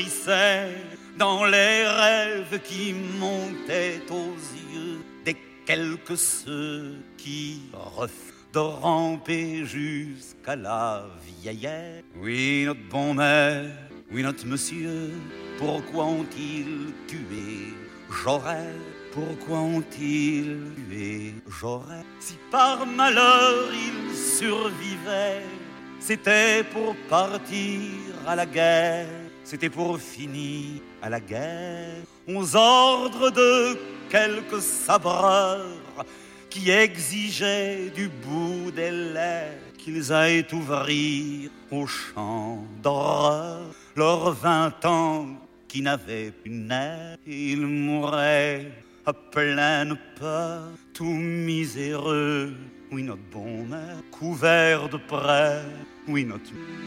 fleurissait dans les rêves qui montaient aux yeux des quels que ceux qui refusent de ramper jusqu'à la vieillesse. Oui, notre bon maire, oui, notre monsieur, pourquoi ont-ils tué Jaurès? Pourquoi ont-ils tué Jaurès? Si par malheur il survivait, c'était pour partir à la guerre, c'était pour finir à la guerre, aux ordres de quelques sabreurs qui exigeaient du bout des lèvres qu'ils aillent ouvrir au champ d'horreur leurs vingt ans qui n'avaient plus nerfs. Ils mouraient à pleine peur, tout miséreux. Oui, notre bon maire, couvert de près. Oui, notre...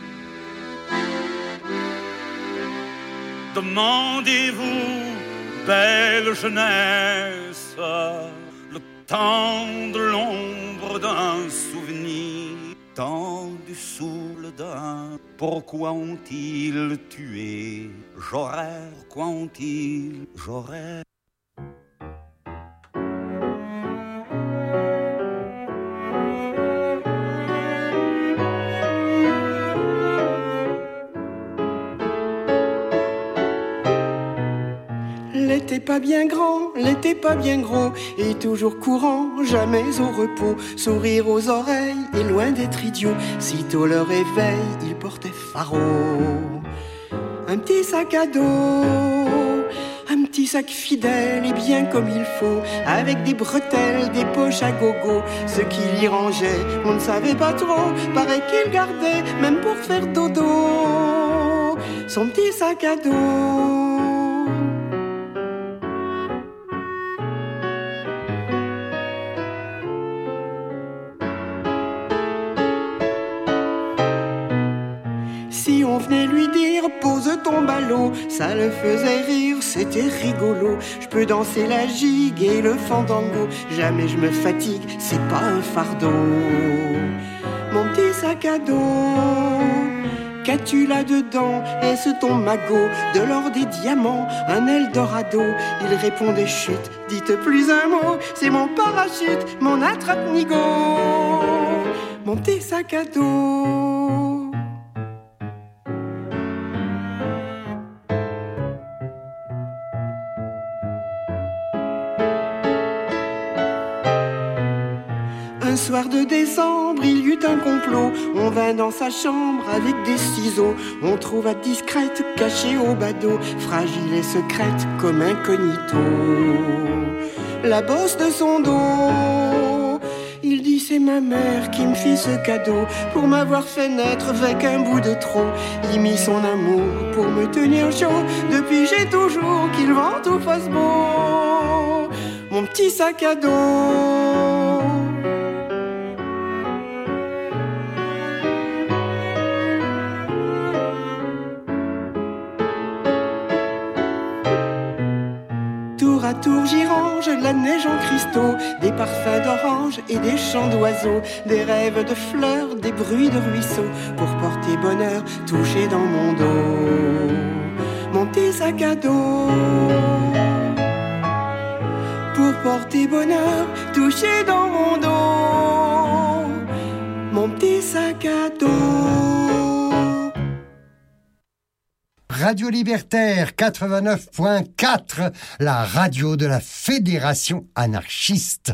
Demandez-vous, belle jeunesse, le temps de l'ombre d'un souvenir, tendu sous le daim. Pourquoi ont-ils tué Jaurès? Pourquoi ont-ils Jaurès? L'été pas bien grand, l'été pas bien gros, et toujours courant, jamais au repos, sourire aux oreilles et loin d'être idiot. Sitôt le réveil, il portait faro, un petit sac à dos, un petit sac fidèle et bien comme il faut, avec des bretelles, des poches à gogo. Ce qu'il y rangeait, on ne savait pas trop, paraît qu'il gardait même pour faire dodo son petit sac à dos. Si on venait lui dire pose ton ballot, ça le faisait rire, c'était rigolo. Je peux danser la gigue et le fandango, jamais je me fatigue, c'est pas un fardeau. Mon petit sac à dos, qu'as-tu là-dedans? Est-ce ton magot? De l'or, des diamants, un Eldorado? Il répondait chut, dites plus un mot, c'est mon parachute, mon attrape-nigo, mon petit sac à dos. Un soir de décembre, il y eut un complot. On vint dans sa chambre avec des ciseaux. On trouva discrète, cachée au badaud, fragile et secrète comme incognito, la bosse de son dos. Il dit c'est ma mère qui me fit ce cadeau, pour m'avoir fait naître avec un bout de trop. Il mit son amour pour me tenir chaud, depuis j'ai toujours qu'il vente ou fasse beau, mon petit sac à dos. Tour à tour j'y range la neige en cristaux, des parfums d'orange et des chants d'oiseaux, des rêves de fleurs, des bruits de ruisseaux, pour porter bonheur touché dans mon dos, mon petit sac à dos. Pour porter bonheur touché dans mon dos, mon petit sac à dos. Radio Libertaire quatre-vingt-neuf point quatre, la radio de la Fédération anarchiste.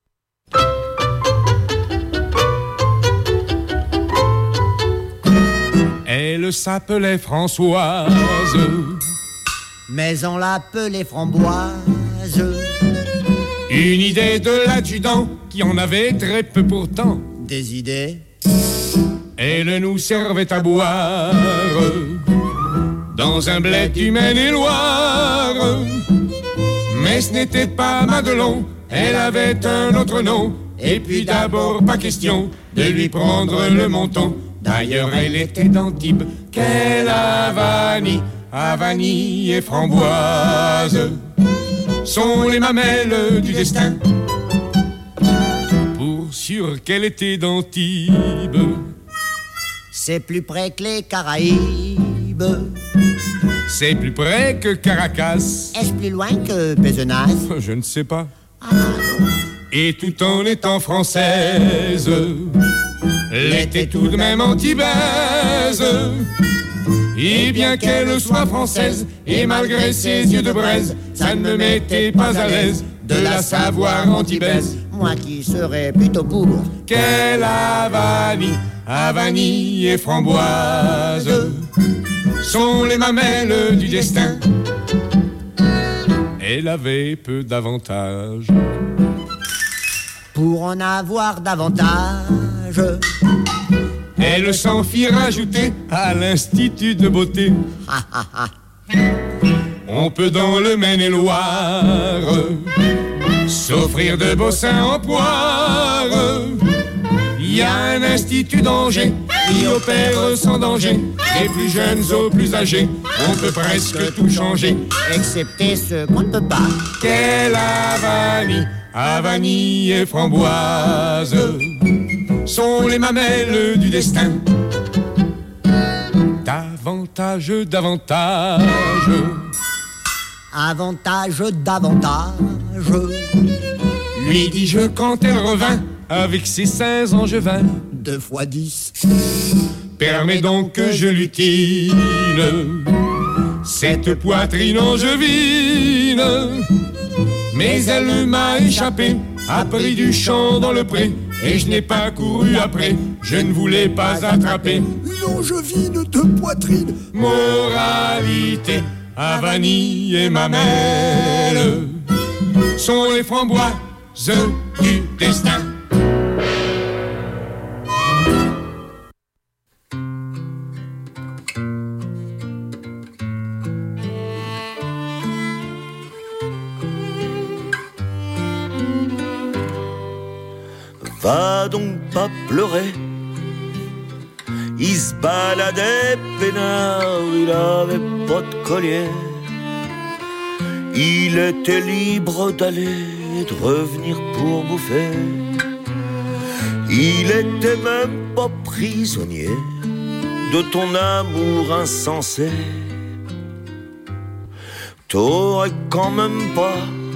Elle s'appelait Françoise, mais on l'appelait Framboise. Une idée de l'adjudant qui en avait très peu pourtant. Des idées. Elle nous servait à boire dans un bled du Maine-et-Loire. Mais ce n'était pas Madelon, elle avait un autre nom. Et puis d'abord pas question de lui prendre le menton. D'ailleurs elle était d'Antibes, quelle avanie, avanie et framboise sont les mamelles du destin. Pour sûr qu'elle était d'Antibes, c'est plus près que les Caraïbes. C'est plus près que Caracas. Est-ce plus loin que Pézenas? Je ne sais pas. Ah non. et tout en étant française, l'était tout de même anti-baise. Et bien qu'elle soit française, et malgré ses yeux de braise, ça ne me mettait pas à l'aise de la savoir anti-baise. Moi qui serais plutôt pour qu'elle a vanille, à vanille et framboise sont les mamelles du destin. Elle avait peu d'avantages. Pour en avoir davantage, elle s'en fit rajouter à l'Institut de beauté. On peut dans le Maine-et-Loire s'offrir de beaux seins en poire. Il y a un institut d'Angers qui opère sans danger, des plus jeunes aux plus âgés. On peut presque tout changer, excepté ce qu'on ne peut pas. Quelle à vanille, à vanille et framboise sont les mamelles du destin. Davantage, davantage, avantage, davantage, lui dis-je quand elle revint avec ses seins angevins. Deux fois dix permet donc que je l'utile cette poitrine angevine. Mais elle m'a échappé, a pris du champ dans le pré, et je n'ai pas couru après, je ne voulais pas attraper une angevine de poitrine. Moralité, à vanille et mamelle sont les framboises du destin. Va donc pas pleurer. Il se baladait peinard, il avait pas de collier. Il était libre d'aller et de revenir pour bouffer. Il était même pas prisonnier de ton amour insensé. T'aurais quand même pas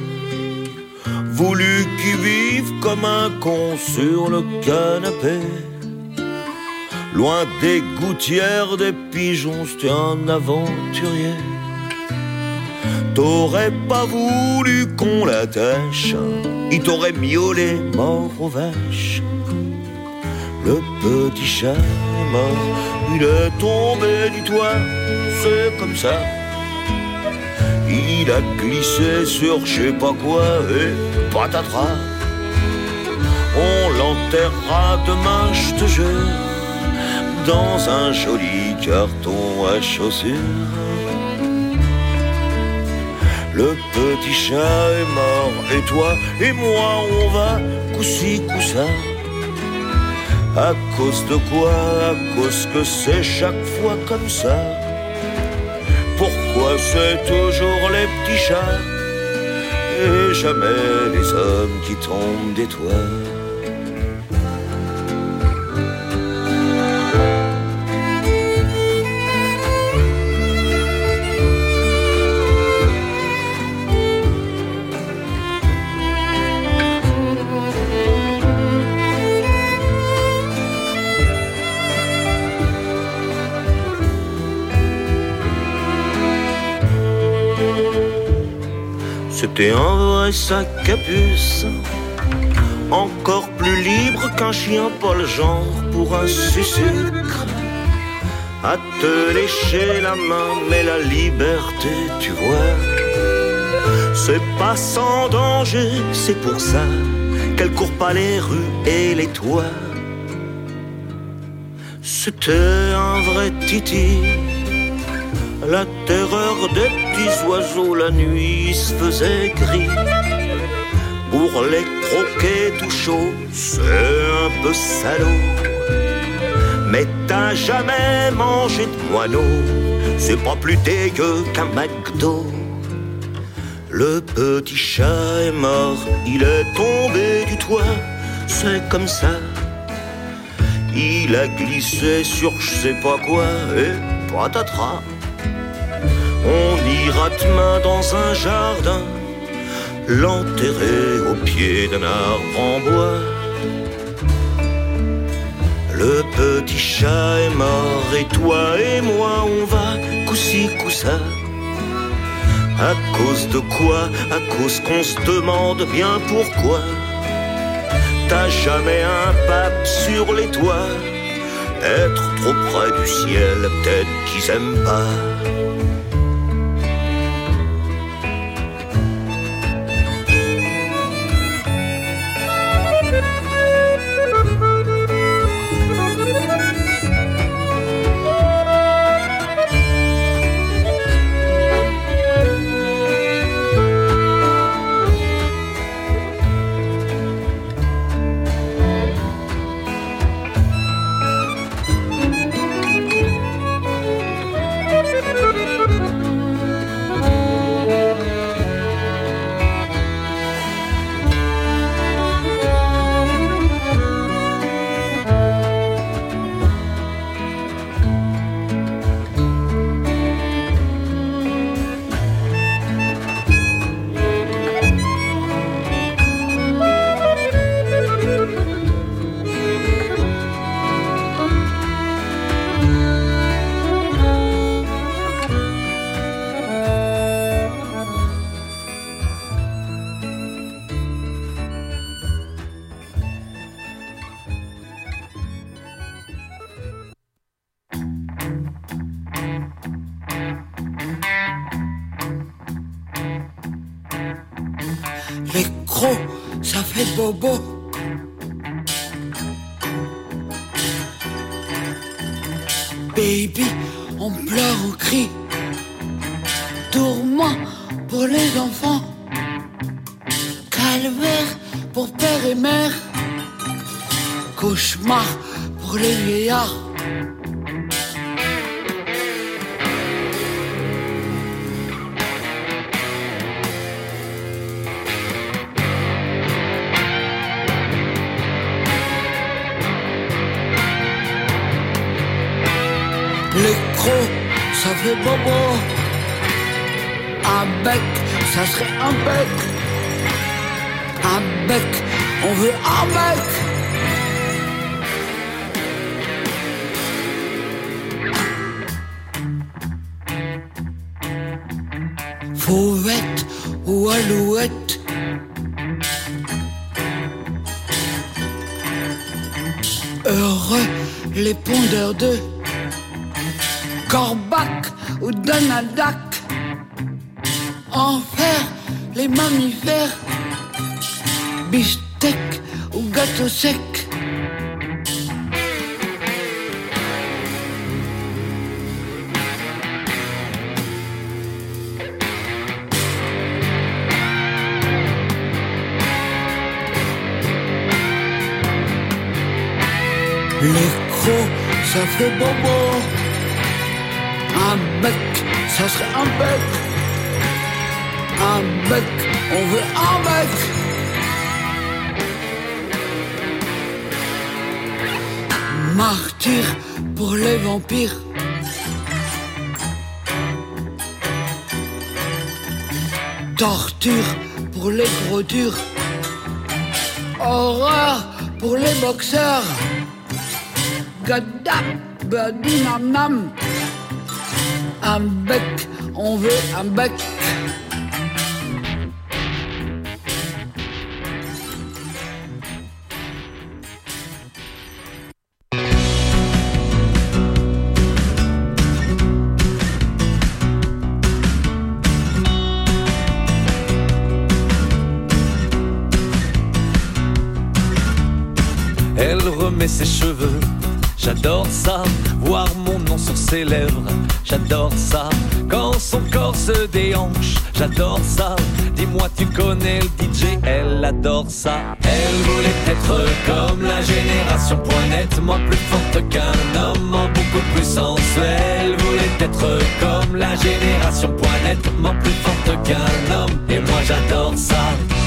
voulu qu'il vive comme un con sur le canapé, loin des gouttières, des pigeons, c'était un aventurier. T'aurais pas voulu qu'on l'attache, il t'aurait miaulé mort aux vaches. Le petit chat est mort, il est tombé du toit, c'est comme ça. Il a glissé sur je sais pas quoi et patatras. On l'enterrera demain, je te jure, dans un joli carton à chaussures. Le petit chat est mort et toi et moi on va coup-ci coup-ça. À cause de quoi? À cause que c'est chaque fois comme ça. Pourquoi c'est toujours les petits chats et jamais les hommes qui tombent des toits? C'était un vrai sac à puce, encore plus libre qu'un chien, pas le genre pour un sucre. À te lécher la main, mais la liberté, tu vois, c'est pas sans danger, c'est pour ça qu'elle court pas les rues et les toits. C'était un vrai titi, la terreur des petits oiseaux, la nuit se faisait gris. Pour les croquer tout chaud, c'est un peu salaud. Mais t'as jamais mangé de moineau, c'est pas plus dégueu qu'un McDo. Le petit chat est mort, il est tombé du toit, c'est comme ça. Il a glissé sur je sais pas quoi et patatras. On ira demain dans un jardin l'enterrer au pied d'un arbre en bois. Le petit chat est mort et toi et moi on va coup-ci coup-ça. À cause de quoi? À cause qu'on se demande bien pourquoi. T'as jamais un pape sur les toits. Être trop près du ciel, peut-être qu'ils aiment pas. Les crocs, ça fait bobo. Baby, on pleure, on crie. Tourment pour les enfants. Calvaire pour père et mère. Cauchemar pour les vieillards. Les crocs, ça fait bobo. Un bec, ça serait un bec. Un bec, on veut un bec. Fauvette ou alouette. Heureux les pondeurs d'œufs. Corbac ou Donaldac. Enfer, les mammifères. Bistec ou gâteau sec. Les crocs, ça fait bobo. Un bec, ça serait un bec. Un bec, on veut un bec. Martyr pour les vampires. Torture pour les gros durs. Horreur pour les boxeurs. Gadap, badinam nam. Un bec, on veut un bec. Elle remet ses cheveux, j'adore ça, voir mon nom sur ses lèvres, j'adore ça, quand son corps se déhanche, j'adore ça, dis-moi tu connais le D J, elle adore ça. Elle voulait être comme la génération point net, moi plus forte qu'un homme, en beaucoup plus sensuel. Elle voulait être comme la génération point net, moi plus forte qu'un homme, et moi j'adore ça.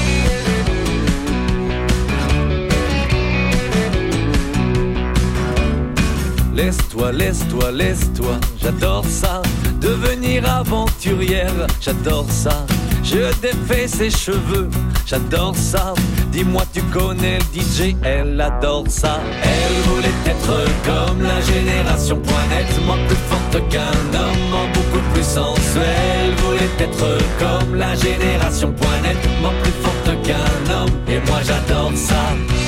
Laisse-toi, laisse-toi, laisse-toi, j'adore ça. Devenir aventurière, j'adore ça. je défais ses cheveux, j'adore ça. Dis-moi, tu connais le D J, elle adore ça. Elle voulait être comme la génération point net, moi plus forte qu'un homme, en beaucoup plus sensuel. Voulait être comme la génération point net, moi plus forte qu'un homme, et moi j'adore ça.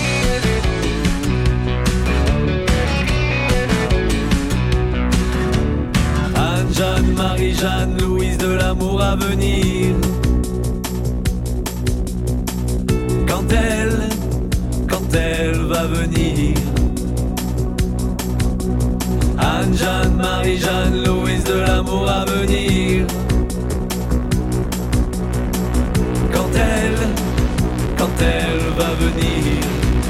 Anne-Jeanne, Marie-Jeanne, Louise de l'amour à venir. Quand elle, quand elle va venir. Anne-Jeanne, Marie-Jeanne, Louise de l'amour à venir. Quand elle, quand elle va venir.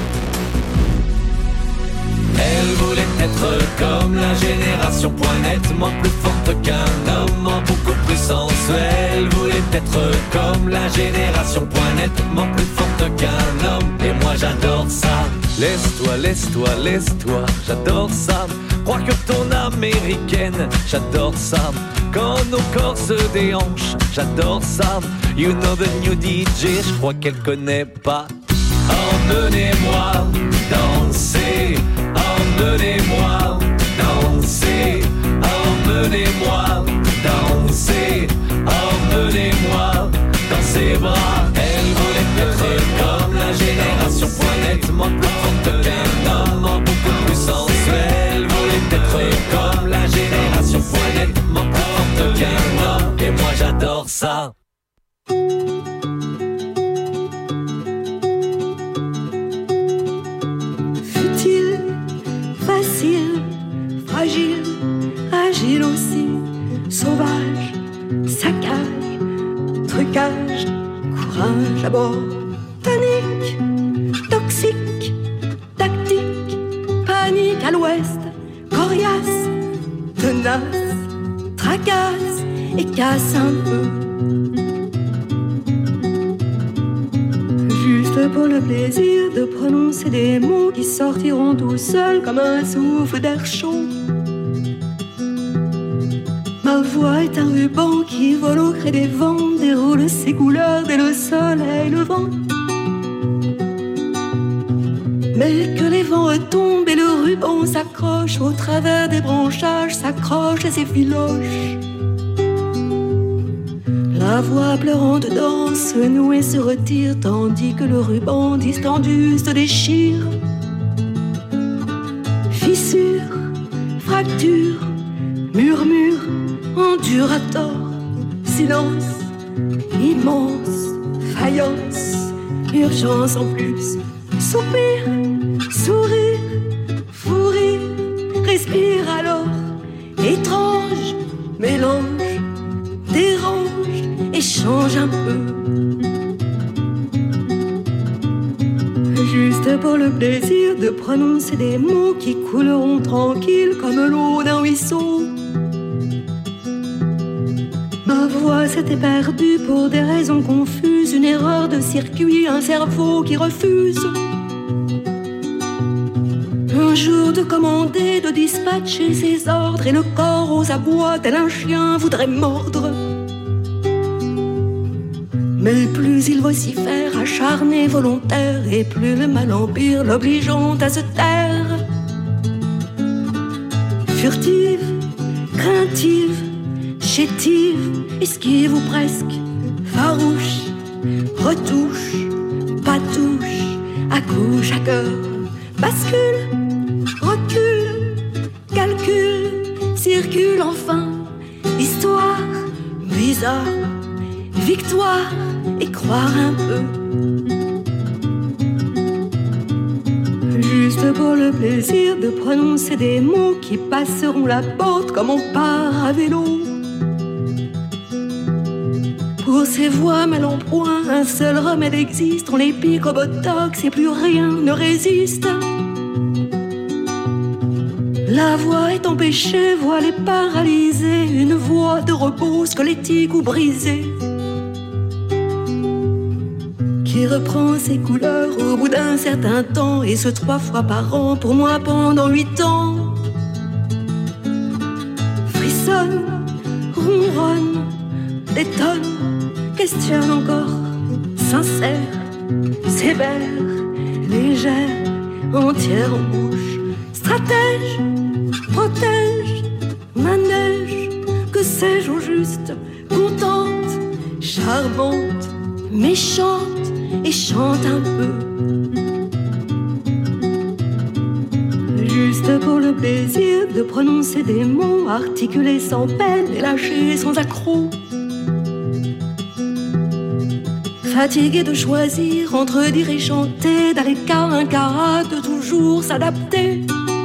Elle voulait être comme la génération point net, moi plus forte qu'un homme, en beaucoup plus sensuel. Voulait être comme la génération point net, moi plus forte qu'un homme, et moi j'adore ça. Laisse-toi, laisse-toi, laisse-toi, j'adore ça. Crois que ton américaine, j'adore ça. Quand nos corps se déhanchent, j'adore ça. You know the new D J, je crois qu'elle connaît pas. Emmenez-moi danser, emmenez-moi danser, emmenez-moi danser, emmenez-moi dans ses bras. Elle voulait être comme la génération point net, moi plus forte qu'un homme, en beaucoup plus sensuel. Voulait être comme la génération point net, moi plus forte qu'un homme, et moi j'adore ça. Facile, fragile, agile aussi, sauvage, saccage, trucage, courage à bord, tonique, toxique, tactique, panique à l'ouest, coriace, tenace, tracasse et casse un peu. Juste pour le plaisir de prononcer des mots qui sortiront tout seuls comme un souffle d'air chaud. Ma voix est un ruban qui vole au gré des vents, déroule ses couleurs dès le soleil levant. Mais que les vents retombent et le ruban s'accroche au travers des branchages, s'accroche et s'effiloche. La voix pleurante danse, se noue et se retire, tandis que le ruban distendu se déchire. Fissure, fracture, murmure, endure à tort, silence, immense, faïence, urgence en plus, soupir, sourire, fou rire, respire alors, étrange, mélange, dérange, échange un peu. Juste pour le plaisir de prononcer des mots qui couleront tranquilles comme l'eau d'un ruisseau. Ma voix s'était perdue pour des raisons confuses, une erreur de circuit, un cerveau qui refuse. Un jour de commander, de dispatcher ses ordres, et le corps aux abois tel un chien voudrait mordre. Mais plus il vocifère, acharné, volontaire, et plus le mal empire, l'obligeant à se taire. Furtive, craintive, chétive, esquive ou presque, farouche, retouche, patouche, accouche à cœur, bascule, recule, calcule, circule enfin, histoire, bizarre, victoire, et croire un peu. Juste pour le plaisir de prononcer des mots qui passeront la porte comme on part à vélo. Pour ces voix mal en point, un seul remède existe, on les pique au botox et plus rien ne résiste. La voix est empêchée, voix est paralysée, une voix de repos squelettique ou brisée, qui reprend ses couleurs au bout d'un certain temps, et ce trois fois par an, pour moi pendant huit ans. Frissonne, ronronne, détonne, questionne encore, sincère, sévère, légère, entière en bouche, stratège, protège, manège, que sais-je au juste, contente, charmante, méchante et chante un peu. Juste pour le plaisir de prononcer des mots, articulés sans peine et lâchés sans accroc. Fatigué de choisir entre dire et chanter, d'aller cas un carat, de toujours s'adapter.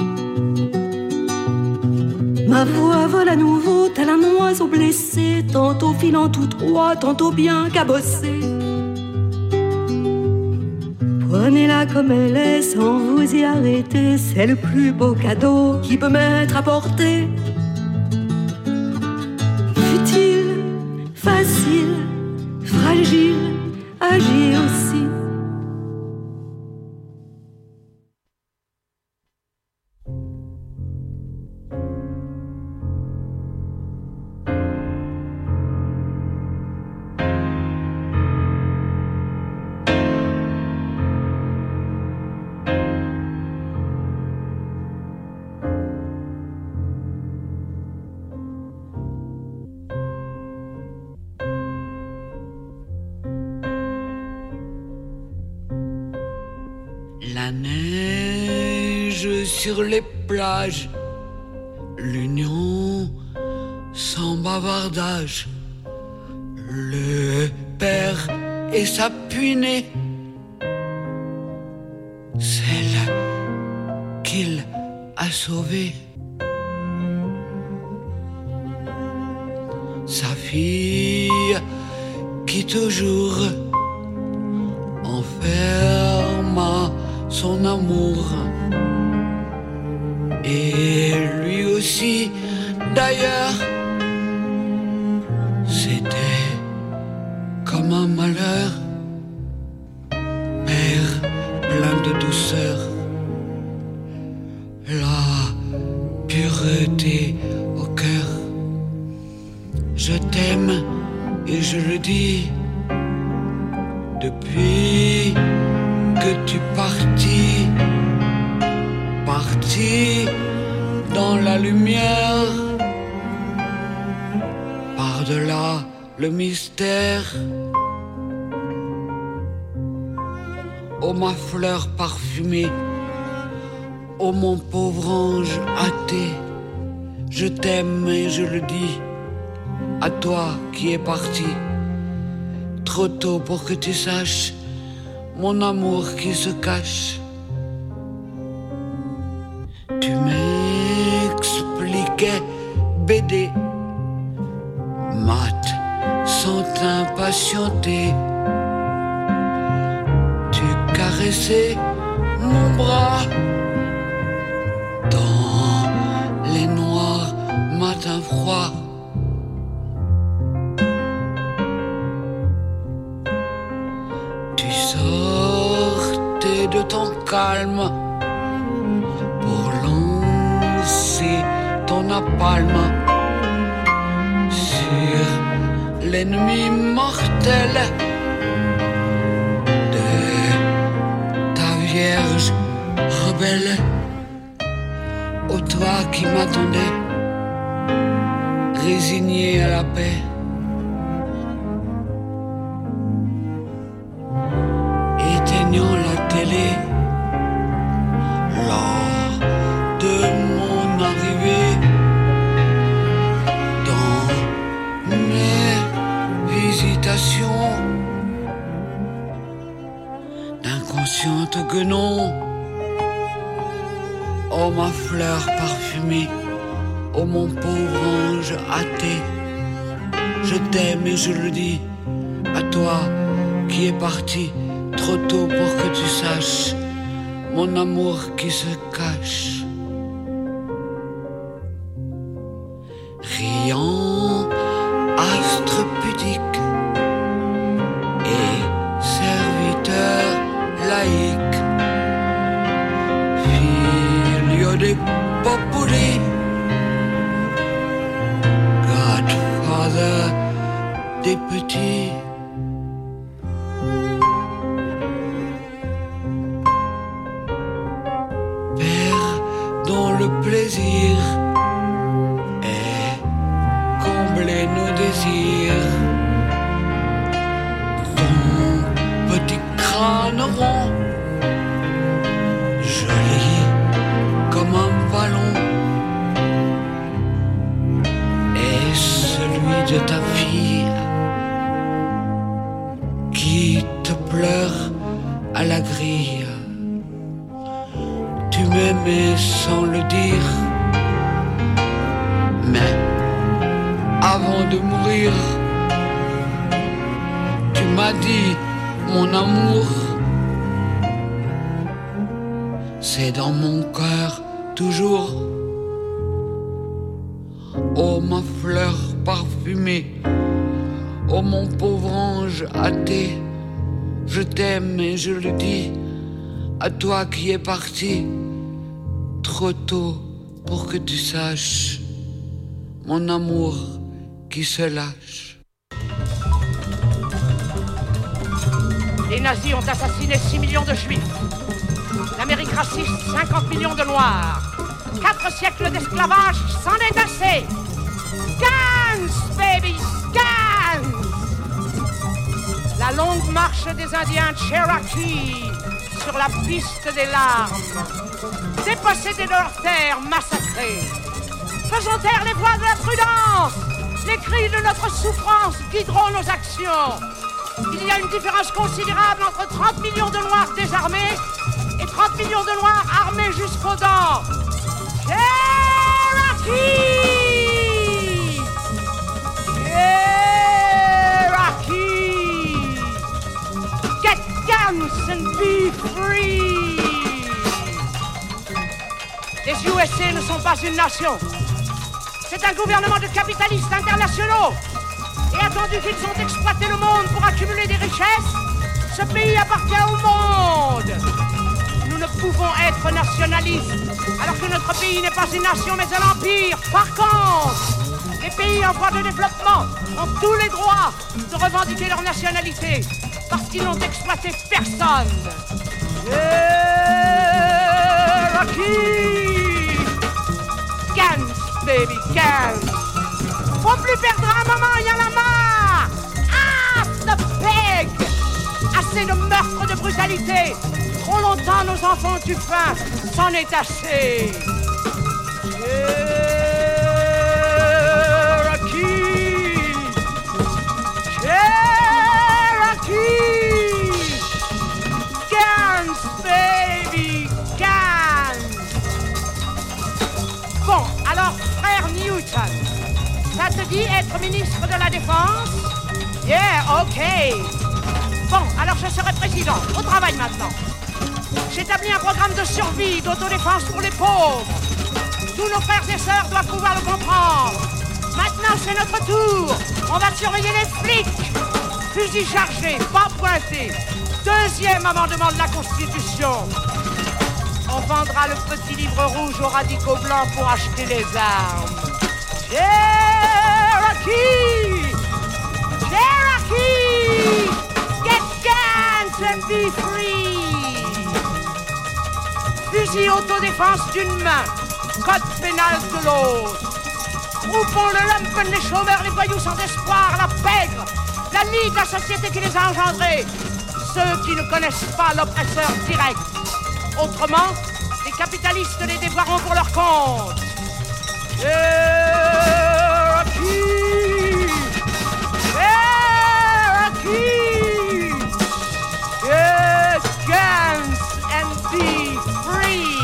Ma voix vole à nouveau, tel un oiseau blessé, tantôt filant tout droit, tantôt bien cabossé. Prenez-la comme elle est, sans vous y arrêter, c'est le plus beau cadeau qui peut m'être apporté. Futile, facile, fragile, agir aussi. La neige sur les plages, l'union sans bavardage, le père et sa punée, celle qu'il a sauvée, sa fille qui toujours enferma son amour, et lui aussi d'ailleurs. C'était comme un malheur, père plein de douceur, la pureté au cœur. Je t'aime et je le dis depuis que tu partis, partis dans la lumière, par-delà le mystère. Oh ma fleur parfumée, oh mon pauvre ange athée, je t'aime et je le dis à toi qui es parti, trop tôt pour que tu saches mon amour qui se cache. Tu m'expliquais B D, maths sans t'impatienter. Tu caressais mon bras dans les noirs matins froids. De ton calme pour lancer ton napalm sur l'ennemi mortel de ta vierge rebelle. Ô toi qui m'attendais, résigné à la paix, éteignant la télé lors de mon arrivée dans mes visitations d'inconsciente guenon. Oh ma fleur parfumée, oh mon pauvre ange athée, je t'aime et je le dis à toi qui es parti trop tôt pour que tu saches mon amour qui se cache. Riant, astre pudique et serviteur laïque, figlio de populi, Godfather des petits. plaisir et combler nos désirs. Ton petit crâne rond, joli comme un ballon, et celui de ta fille qui te pleure à la grille. Tu m'aimais sans le dire, mais avant de mourir, tu m'as dit, mon amour, c'est dans mon cœur toujours. Oh ma fleur parfumée, oh mon pauvre ange athée, je t'aime et je le dis à toi qui es parti trop tôt pour que tu saches mon amour qui se lâche. Les nazis ont assassiné six millions de juifs. L'Amérique raciste, cinquante millions de noirs. Quatre siècles d'esclavage, c'en est assez. Guns, baby, guns. La longue marche des Indiens Cherokee sur la piste des larmes. Dépossédés de leur terre, massacrés. Faisons taire les voix de la prudence. Les cris de notre souffrance guideront nos actions. Il y a une différence considérable entre trente millions de Noirs désarmés et trente millions de Noirs armés jusqu'aux dents. Cherokee! Cherokee! Get guns and be free! Les U S A ne sont pas une nation. C'est un gouvernement de capitalistes internationaux. Et attendu qu'ils ont exploité le monde pour accumuler des richesses, ce pays appartient au monde. Nous ne pouvons être nationalistes, alors que notre pays n'est pas une nation mais un empire. Par contre, les pays en voie de développement ont tous les droits de revendiquer leur nationalité, parce qu'ils n'ont exploité personne. Cherokee! Guns, baby, guns! Faut plus perdre un moment, y en a marre! Ah, the pig! Assez de meurtres, de brutalité! Trop longtemps nos enfants ont eu faim! C'en est assez! Cherokee! Cherokee! Guns, baby, guns! Bon, alors, frère Newton, ça te dit être ministre de la Défense? Yeah, ok. Bon, alors je serai président. Au travail maintenant. J'établis un programme de survie, d'autodéfense pour les pauvres. Tous nos frères et sœurs doivent pouvoir le comprendre. Maintenant, c'est notre tour. On va surveiller les flics. Fusil chargé, pas pointé. Deuxième amendement de la Constitution. On vendra le petit livre rouge aux radicaux blancs pour acheter les armes. Cherokee! Cherokee! Get guns and be free! Fusil autodéfense d'une main, code pénal de l'autre. Groupons le lumpen, les chômeurs, les voyous sans espoir, la pègre, la ligue, la société qui les a engendrés, ceux qui ne connaissent pas l'oppresseur direct. Autrement, les capitalistes les dévoiront pour leur compte. Cherokee! Cherokee! Get guns and be free!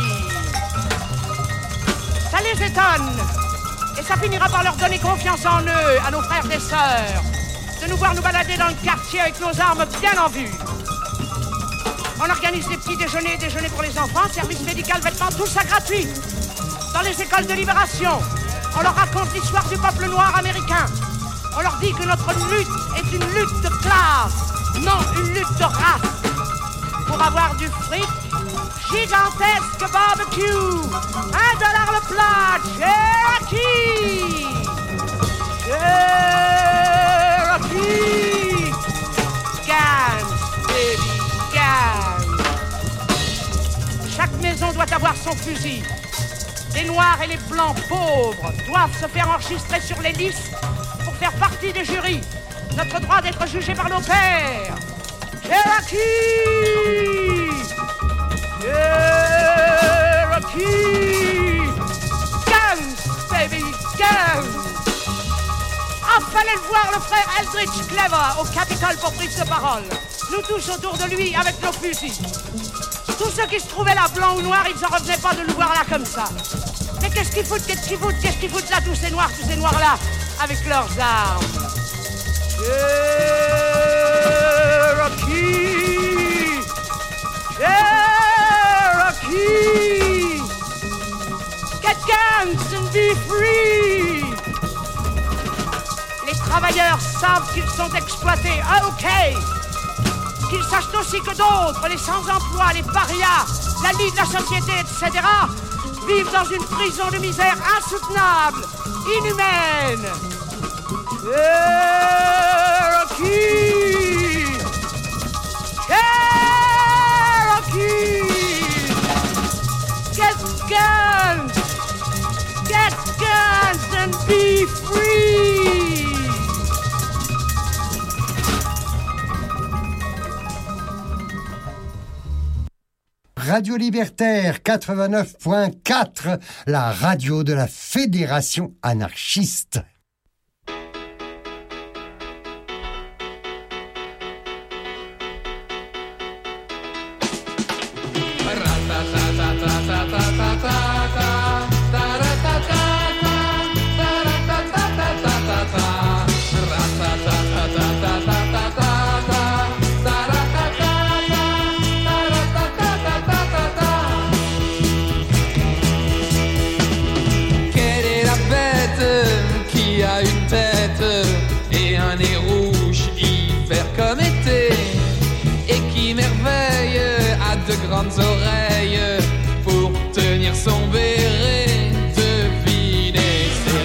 Ça les étonne. Et ça finira par leur donner confiance en eux, à nos frères et sœurs, de nous voir nous balader dans le quartier avec nos armes bien en vue. On organise des petits déjeuners, déjeuners pour les enfants, service médical, vêtements, tout ça gratuit. Dans les écoles de libération, on leur raconte l'histoire du peuple noir américain. On leur dit que notre lutte est une lutte de classe, non une lutte de race. Pour avoir du fric, gigantesque barbecue, un dollar le plat, Cherokee! Cherokee! Guns, baby, guns! Chaque maison doit avoir son fusil. les noirs et les blancs pauvres doivent se faire enregistrer sur les listes pour faire partie des jurys. Notre droit d'être jugé par nos pairs. Cherokee! Cherokee! Guns, baby, guns! Ah, fallait le voir, le frère Eldridge Clever au Capitole pour prise de parole. Nous tous autour de lui avec nos fusils. Tous ceux qui se trouvaient là, blancs ou noirs, ils en revenaient pas de nous voir là comme ça. Mais qu'est-ce qu'ils foutent, qu'est-ce qu'ils foutent, qu'est-ce qu'ils foutent là, tous ces noirs, tous ces noirs là, avec leurs armes. Cherokee! Cherokee! Get guns and be free! Les travailleurs savent qu'ils sont exploités, ah ok! Qu'ils sachent aussi que d'autres, les sans-emploi, les parias, la lie de la société, et cetera, vivent dans une prison de misère insoutenable, inhumaine. Cherokee! Cherokee! Get guns! Get guns and be free! Radio Libertaire quatre-vingt-neuf point quatre, la radio de la Fédération anarchiste. Grandes oreilles pour tenir son béret, devinez, c'est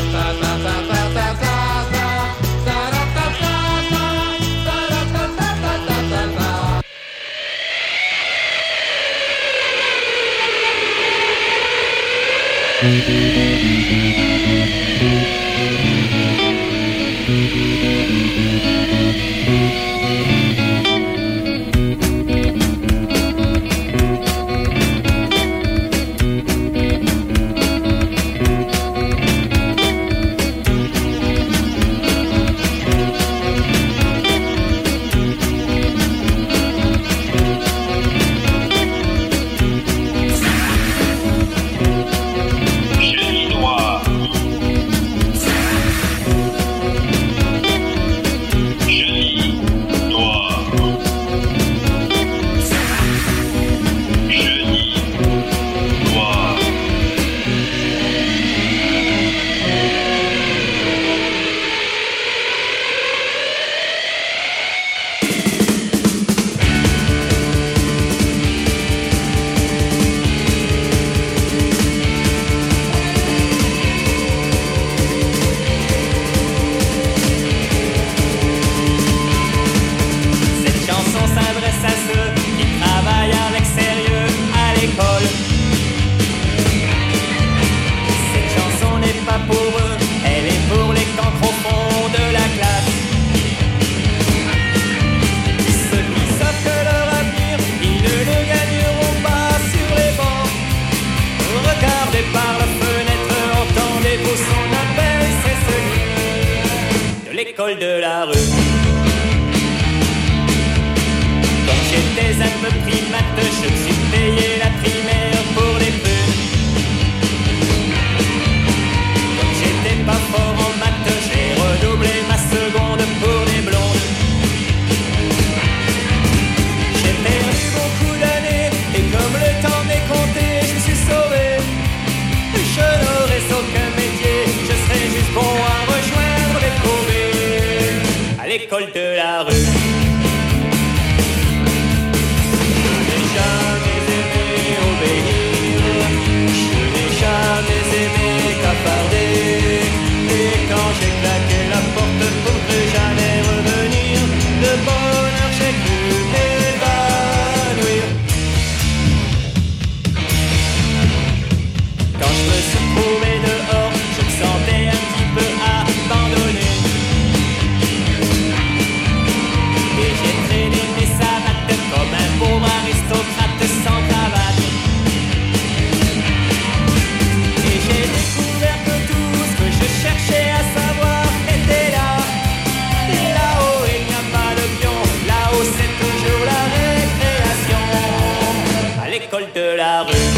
l'école de la rue. Quand j'étais un peu primate, je me suis payé la primaire pour les prunes. Quand j'étais pas fort en maths, j'ai redoublé ma seconde pour les blondes. J'ai perdu beaucoup d'années, et comme le temps m'est compté, je suis sauvé. Je n'aurais aucun métier, je serais juste bon à rejoindre les paumés à l'école de la rue. Je n'ai jamais aimé obéir, je n'ai jamais aimé cafarder. Et quand j'ai claqué la porte pour ne jamais revenir, de bonheur j'ai cru m'évanouir. Quand je de la rue.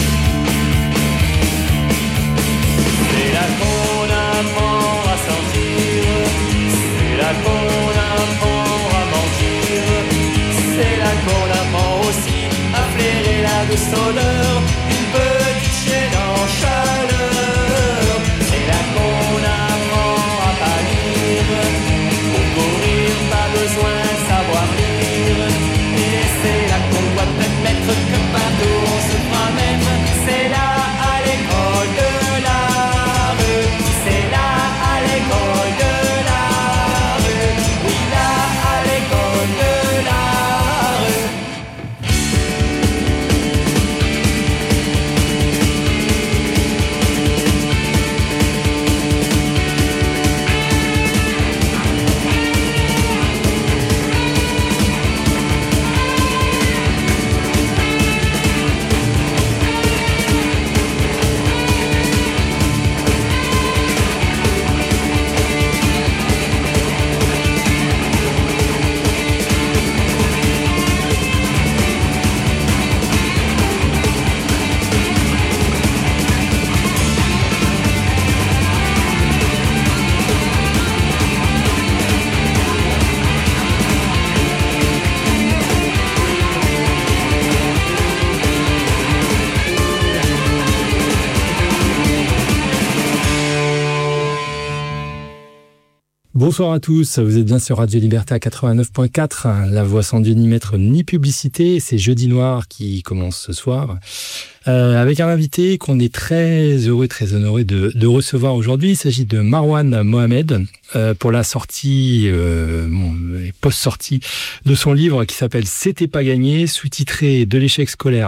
C'est là qu'on apprend à sortir, c'est là qu'on apprend à mentir, c'est là qu'on apprend aussi à flairer la douce odeur d'une petite chienne en chaleur. C'est là qu'on apprend à pâlir, pour courir pas besoin de savoir lire. Et c'est là qu'on doit admettre que partout on se promène. C'est là à l'école de l'art, c'est là à l'école de l'art, oui là à l'école de l'art. Bonsoir à tous, vous êtes bien sur Radio Liberté à quatre-vingt-neuf point quatre, la voix sans ni mètre ni publicité, c'est Jeudi Noir qui commence ce soir, euh, avec un invité qu'on est très heureux, très honoré de, de recevoir aujourd'hui. Il s'agit de Marwan Mohamed, euh, pour la sortie, euh, bon, post-sortie de son livre qui s'appelle « C'était pas gagné », sous-titré « De l'échec scolaire